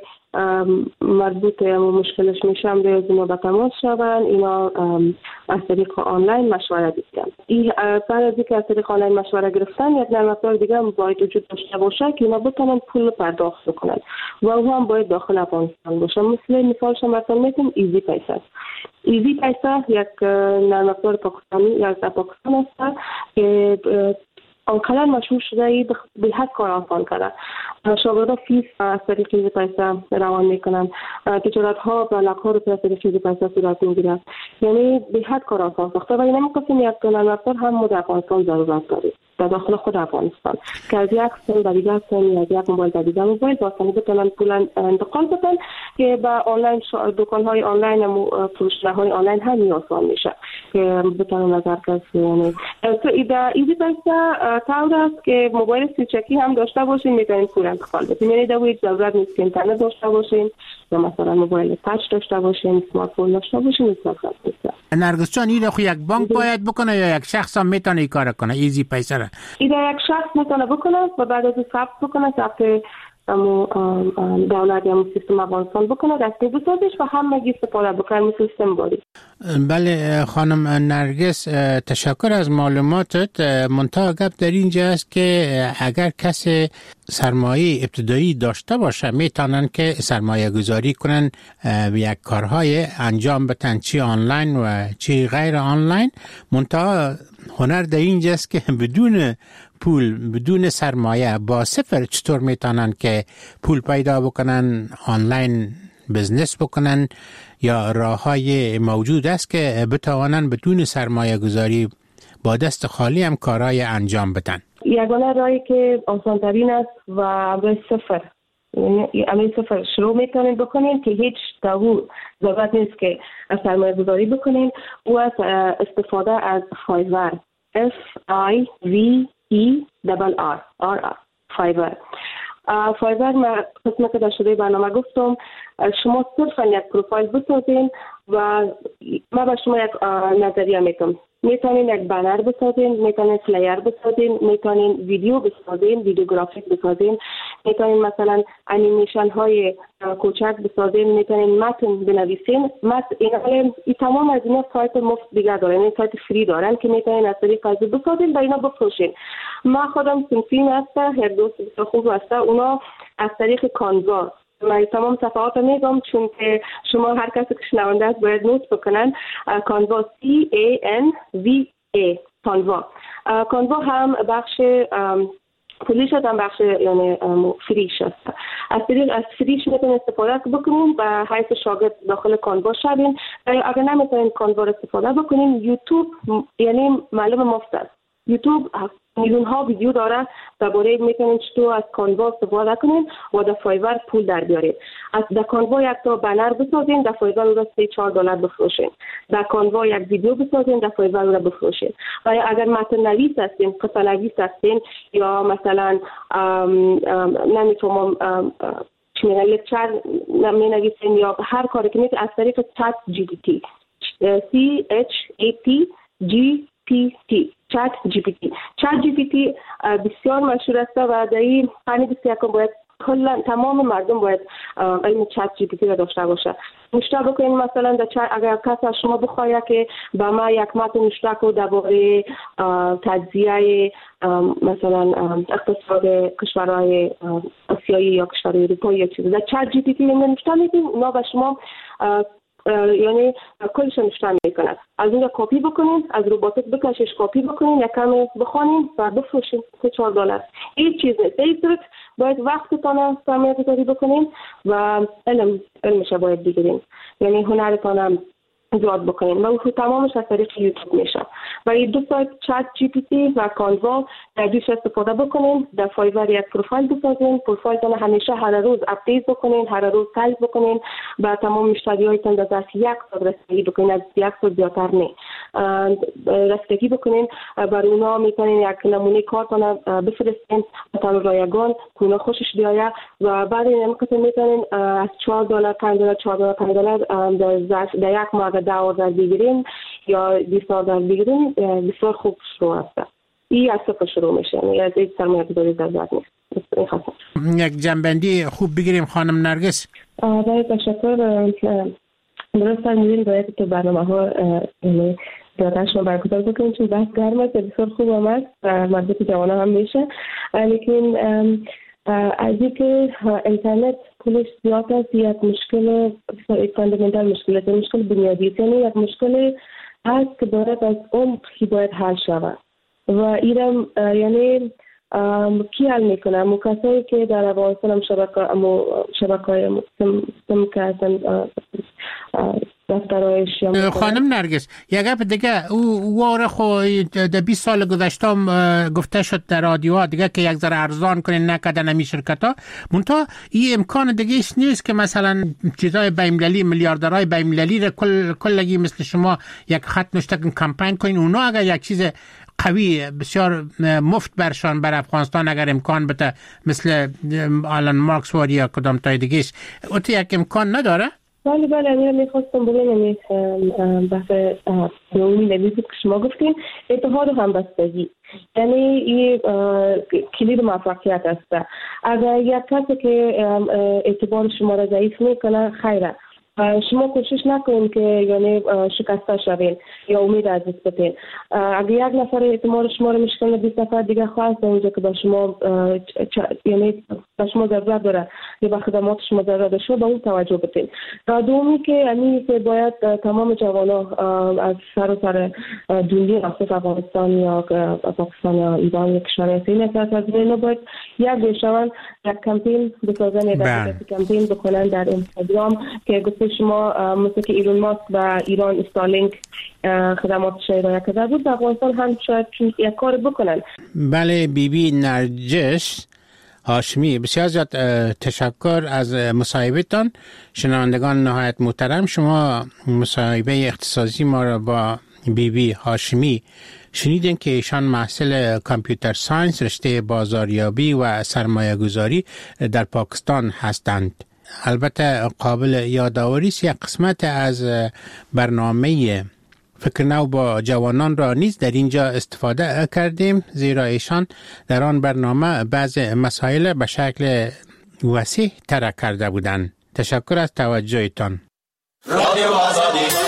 مربوط به مشکلش میشه امروز اینا با تماس شدن اینا از طریق آنلاین مشوره بگیرن این بعد از اینکه از طریق آنلاین مشوره گرفتن یک نرم افزار دیگه باید وجود داشته باشه که اینا بتونن پول پرداخت بکنن و او هم باید داخل افغانستان باشه مثل مثالش مثلا میتونیم ایزی پیسه ایزی پیسه یک نرم افزار پاکستانی یا از پاکستان است که آنقدر مشهور شده ای به حد کار آسان کرده شاگردا فیس از طریق ایزی پیسه روان میکنن تجارت ها و لاک ها رو از طریق ایزی پیسه صورت میگیرد یعنی به حد کار آسان ساخته و این قسم یک نرم افزار هم در افغانستان ضرورت داریم در داخل خود افغانستان که از یک سیم به دیگر سیم یا از یک موبایل به دیگر موبایل با آسانی بتونن پول انتقال بدن که به آنلاین دکان های آنلاین و فروشنده های آنلاین هم آسان میشه که بتونن نظر کسی یعنی تو ایزی پیسه طور است که موبایل سیچکی هم داشته باشین میتونین پول انتقال بدین یعنی در هیچ ضرورت نیست که اینترنت داشته باشین یا مثلا موبایل تچ داشته باشین اسمارت فون داشته باشین استفاده کنید. نرگس جان این خو یک بانک باید بکنه یا یک شخص هم میتونه این کار کنه ایزی پیسه را این یک شخص میتونه بکنه و بعد از ثبت بکنه ثبت امو دولت یا سیستم افغانستان بکنه دستی بسازش و همه گی استفاده بکنه مثل سیستم باری. بله خانم نرگس، تشکر از معلوماتت. منتها گپ در اینجا است که اگر کسی سرمایه ابتدایی داشته باشه میتونن که سرمایه گذاری کنن و یک کارهای انجام بدن، چی آنلاین و چی غیر آنلاین. منتها هنر در اینجا است که بدون پول، بدون سرمایه، با صفر چطور میتونن که پول پیدا بکنن، آنلاین بزنس بکنن، یا راه‌های موجود است که بتوانن بدون سرمایه گذاری با دست خالی هم کارهای انجام بدن؟ یگانه راهی که آسان‌ترین است و به صفر، یعنی صفر شروع میتونین بکنین که هیچ داغو ضرورت نیست که سرمایه گذاری بکنین، و از استفاده از فایور، F I V E R R فایور. فایور ما قسمت که در شده برنامه گفتم، شما صرفا یک پروفایل بسازین و ما به شما یک نظریه میتونم. میتونین یک بنر بسازین، میتونین فلایر بسازین، میتونین ویدیو بسازین، ویدیوگرافیک بسازین، میتونین مثلا انیمیشن های کوچک بسازین، میتونین متن بنویسین. متن این, این تمام از اینا سایت مفت دیگه دارن، این سایت فری دارن که میتونین از طریق از بسازین و اینا بفروشین. ما خودم سنفین هسته، هر دو بسیار خوب هسته، اونا از طریق کانوا من تمام صفحات رو میگم چون که شما هر کسی که شنونده است باید نوت بکنن. کانوا C A N V A کانوا. کانوا هم بخش پولیش هم بخش یعنی فریش است. از طریق از فریش میتونید استفاده بکنین و حیث شاگرد داخل کانوا شدین. اگر نمیتونین کانوا رو استفاده بکنین، یوتیوب یعنی معلوم مفت است. یوتیوب میلیون ها ویدیو داره درباره میتونید چطور از کانوا استفاده کنین و در فایور پول در بیارید. از در کانوا یک تا بنر بسازین، در فایور رو سه چهار دلار بفروشین. در کانوا یک ویدیو بسازین، در فایور رو بفروشین. و اگر متن نویس هستین، قصه نویس هستین، یا مثلا نمیتونم چی میگن لکچر می نویسین، یا هر کاری که میتونید از طریق چت جی پی تی C H A T G P T چت جی پی تی چت جی پی تی بسیار مشهور است و در این قرن بیست و یکم باید کلا تمام مردم باید علم چت جی پی تی را داشته باشه. نشته بکنین مثلا در چت اگر کسی از شما بخواهد که با ما یک متن نشته کنه درباره تجزیه مثلا اقتصاد کشورهای آسیایی یا کشورهای اروپایی یا چیزی، در چت جی پی تی نشته میدین، اونا به شما یعنی کلش نشته میکنن. از اونجا کپی بکنین، از روباتک بکشش کپی بکنین، یک کمی بخونین و بفروشین سه چهار دلار. هیچ چیز نیست. این صورت باید وقتتان سرمایه گذاری بکنین و علم علمش باید بگیرین، یعنی هنرتان زیاد بکنین و اون تمامش از طریق یوتیوب میشه. و این دو سایت چت جی پی تی و کانوا در دوش استفاده بکنین. در فایور یک پروفایل بسازین، پروفایلتان همیشه هر روز اپدیت بکنین، هر روز تایپ بکنین و تمام مشتریایتان در ظرف یک ساعت رسیدگی بکنین، از یک ساعت زیادتر نه رسیدگی بکنین. برای اونا میتونین یک نمونه کارتان بفرستین تا رایگان که اونا خوشش بیاید و بعد این امکان میتونین از چهار دلار پنج دلار چهار دلار پنج دلار در ظرف در یک ماه ده آذر بگیرین یا بیست آذر بگیرین، بسیار خوب شروع است. این از صفر شروع میشه، یعنی از این سرمایه گذاری ضرورت نیست. یک جنبندی خوب بگیریم خانم نرگس. آره تشکر. درست فرمودین، باید که برنامه ها زیادش ما برگزار بکنیم چون بحث گرم است، بسیار خوب آمد و مربوط جوان هم میشه. لیکن از اینکه اینترنت پولش زیاد است، یک مشکل فاندامنتال مشکل است، مشکل بنیادی است، یعنی یک مشکل هست که باید از عمق باید حل شود و ایرم یعنی کی حل میکنه؟ مو کسایی که در افغانستان هم شبکه شبکه‌های سم که هستن خانم نرگس، یک گپ دیگه او واره خو در بیست سال گذشته گفته شد در رادیوها دیگه که یک ذره ارزان کنین نکردن همی شرکت ها، منتها این امکان دیگه ایش نیست که مثلا چیزای بین‌المللی میلیاردرهای بین‌المللی را کل کلگی مثل شما یک خط نشته کمپین کنین، اونا اگر یک چیز قوی بسیار مفت برشان بر افغانستان اگر امکان بده مثل آلن مارکس واری یا کدام تای دیگهش، اوتی یک امکان نداره؟ بله بله امیره میخواستم بگم بحث دومی نویزی که شما گفتین اتحاد و همبستگی یعنی این کلید موفقیت است. اگر یک کسی که اعتبار شما را ضعیف میکنه خیره، شما کوشش نکنید که یعنی شکسته شوین یا امید از دست بدین. اگه یک نفر اعتماد شما رو میشکنه بیست نفر دیگه خواست اونجا که به شما یعنی به شما ضرورت داره یا به خدمات شما ضرورت داره شما به اون توجه بدین. دومی که یعنی که باید تمام جوانا از سر و سر دنیا خصوص افغانستان یا پاکستان یا ایران یا کشورهای دیگه که از اینا باید یک بشون یک کمپین بسازن یا کمپین بکنن در اینستاگرام که گفته شما مثل که ایلون ماسک و ایران استارلینک خدماتش ارائه کرده بود در افغانستان هم شاید یک کار بکنن. بله بی بی نرجس هاشمی بسیار زیاد تشکر از مصاحبهتان. شنوندگان نهایت محترم، شما مصاحبه اختصاصی ما را با بی بی هاشمی شنیدین که ایشان محصل کامپیوتر ساینس رشته بازاریابی و سرمایه گذاری در پاکستان هستند. البته قابل یادآوری است یک قسمت از برنامه فکر نو با جوانان را نیز در اینجا استفاده کردیم، زیرا ایشان در آن برنامه بعض مسائل به شکل وسیع طرح کرده بودند. تشکر از توجهتان. رادیو آزادی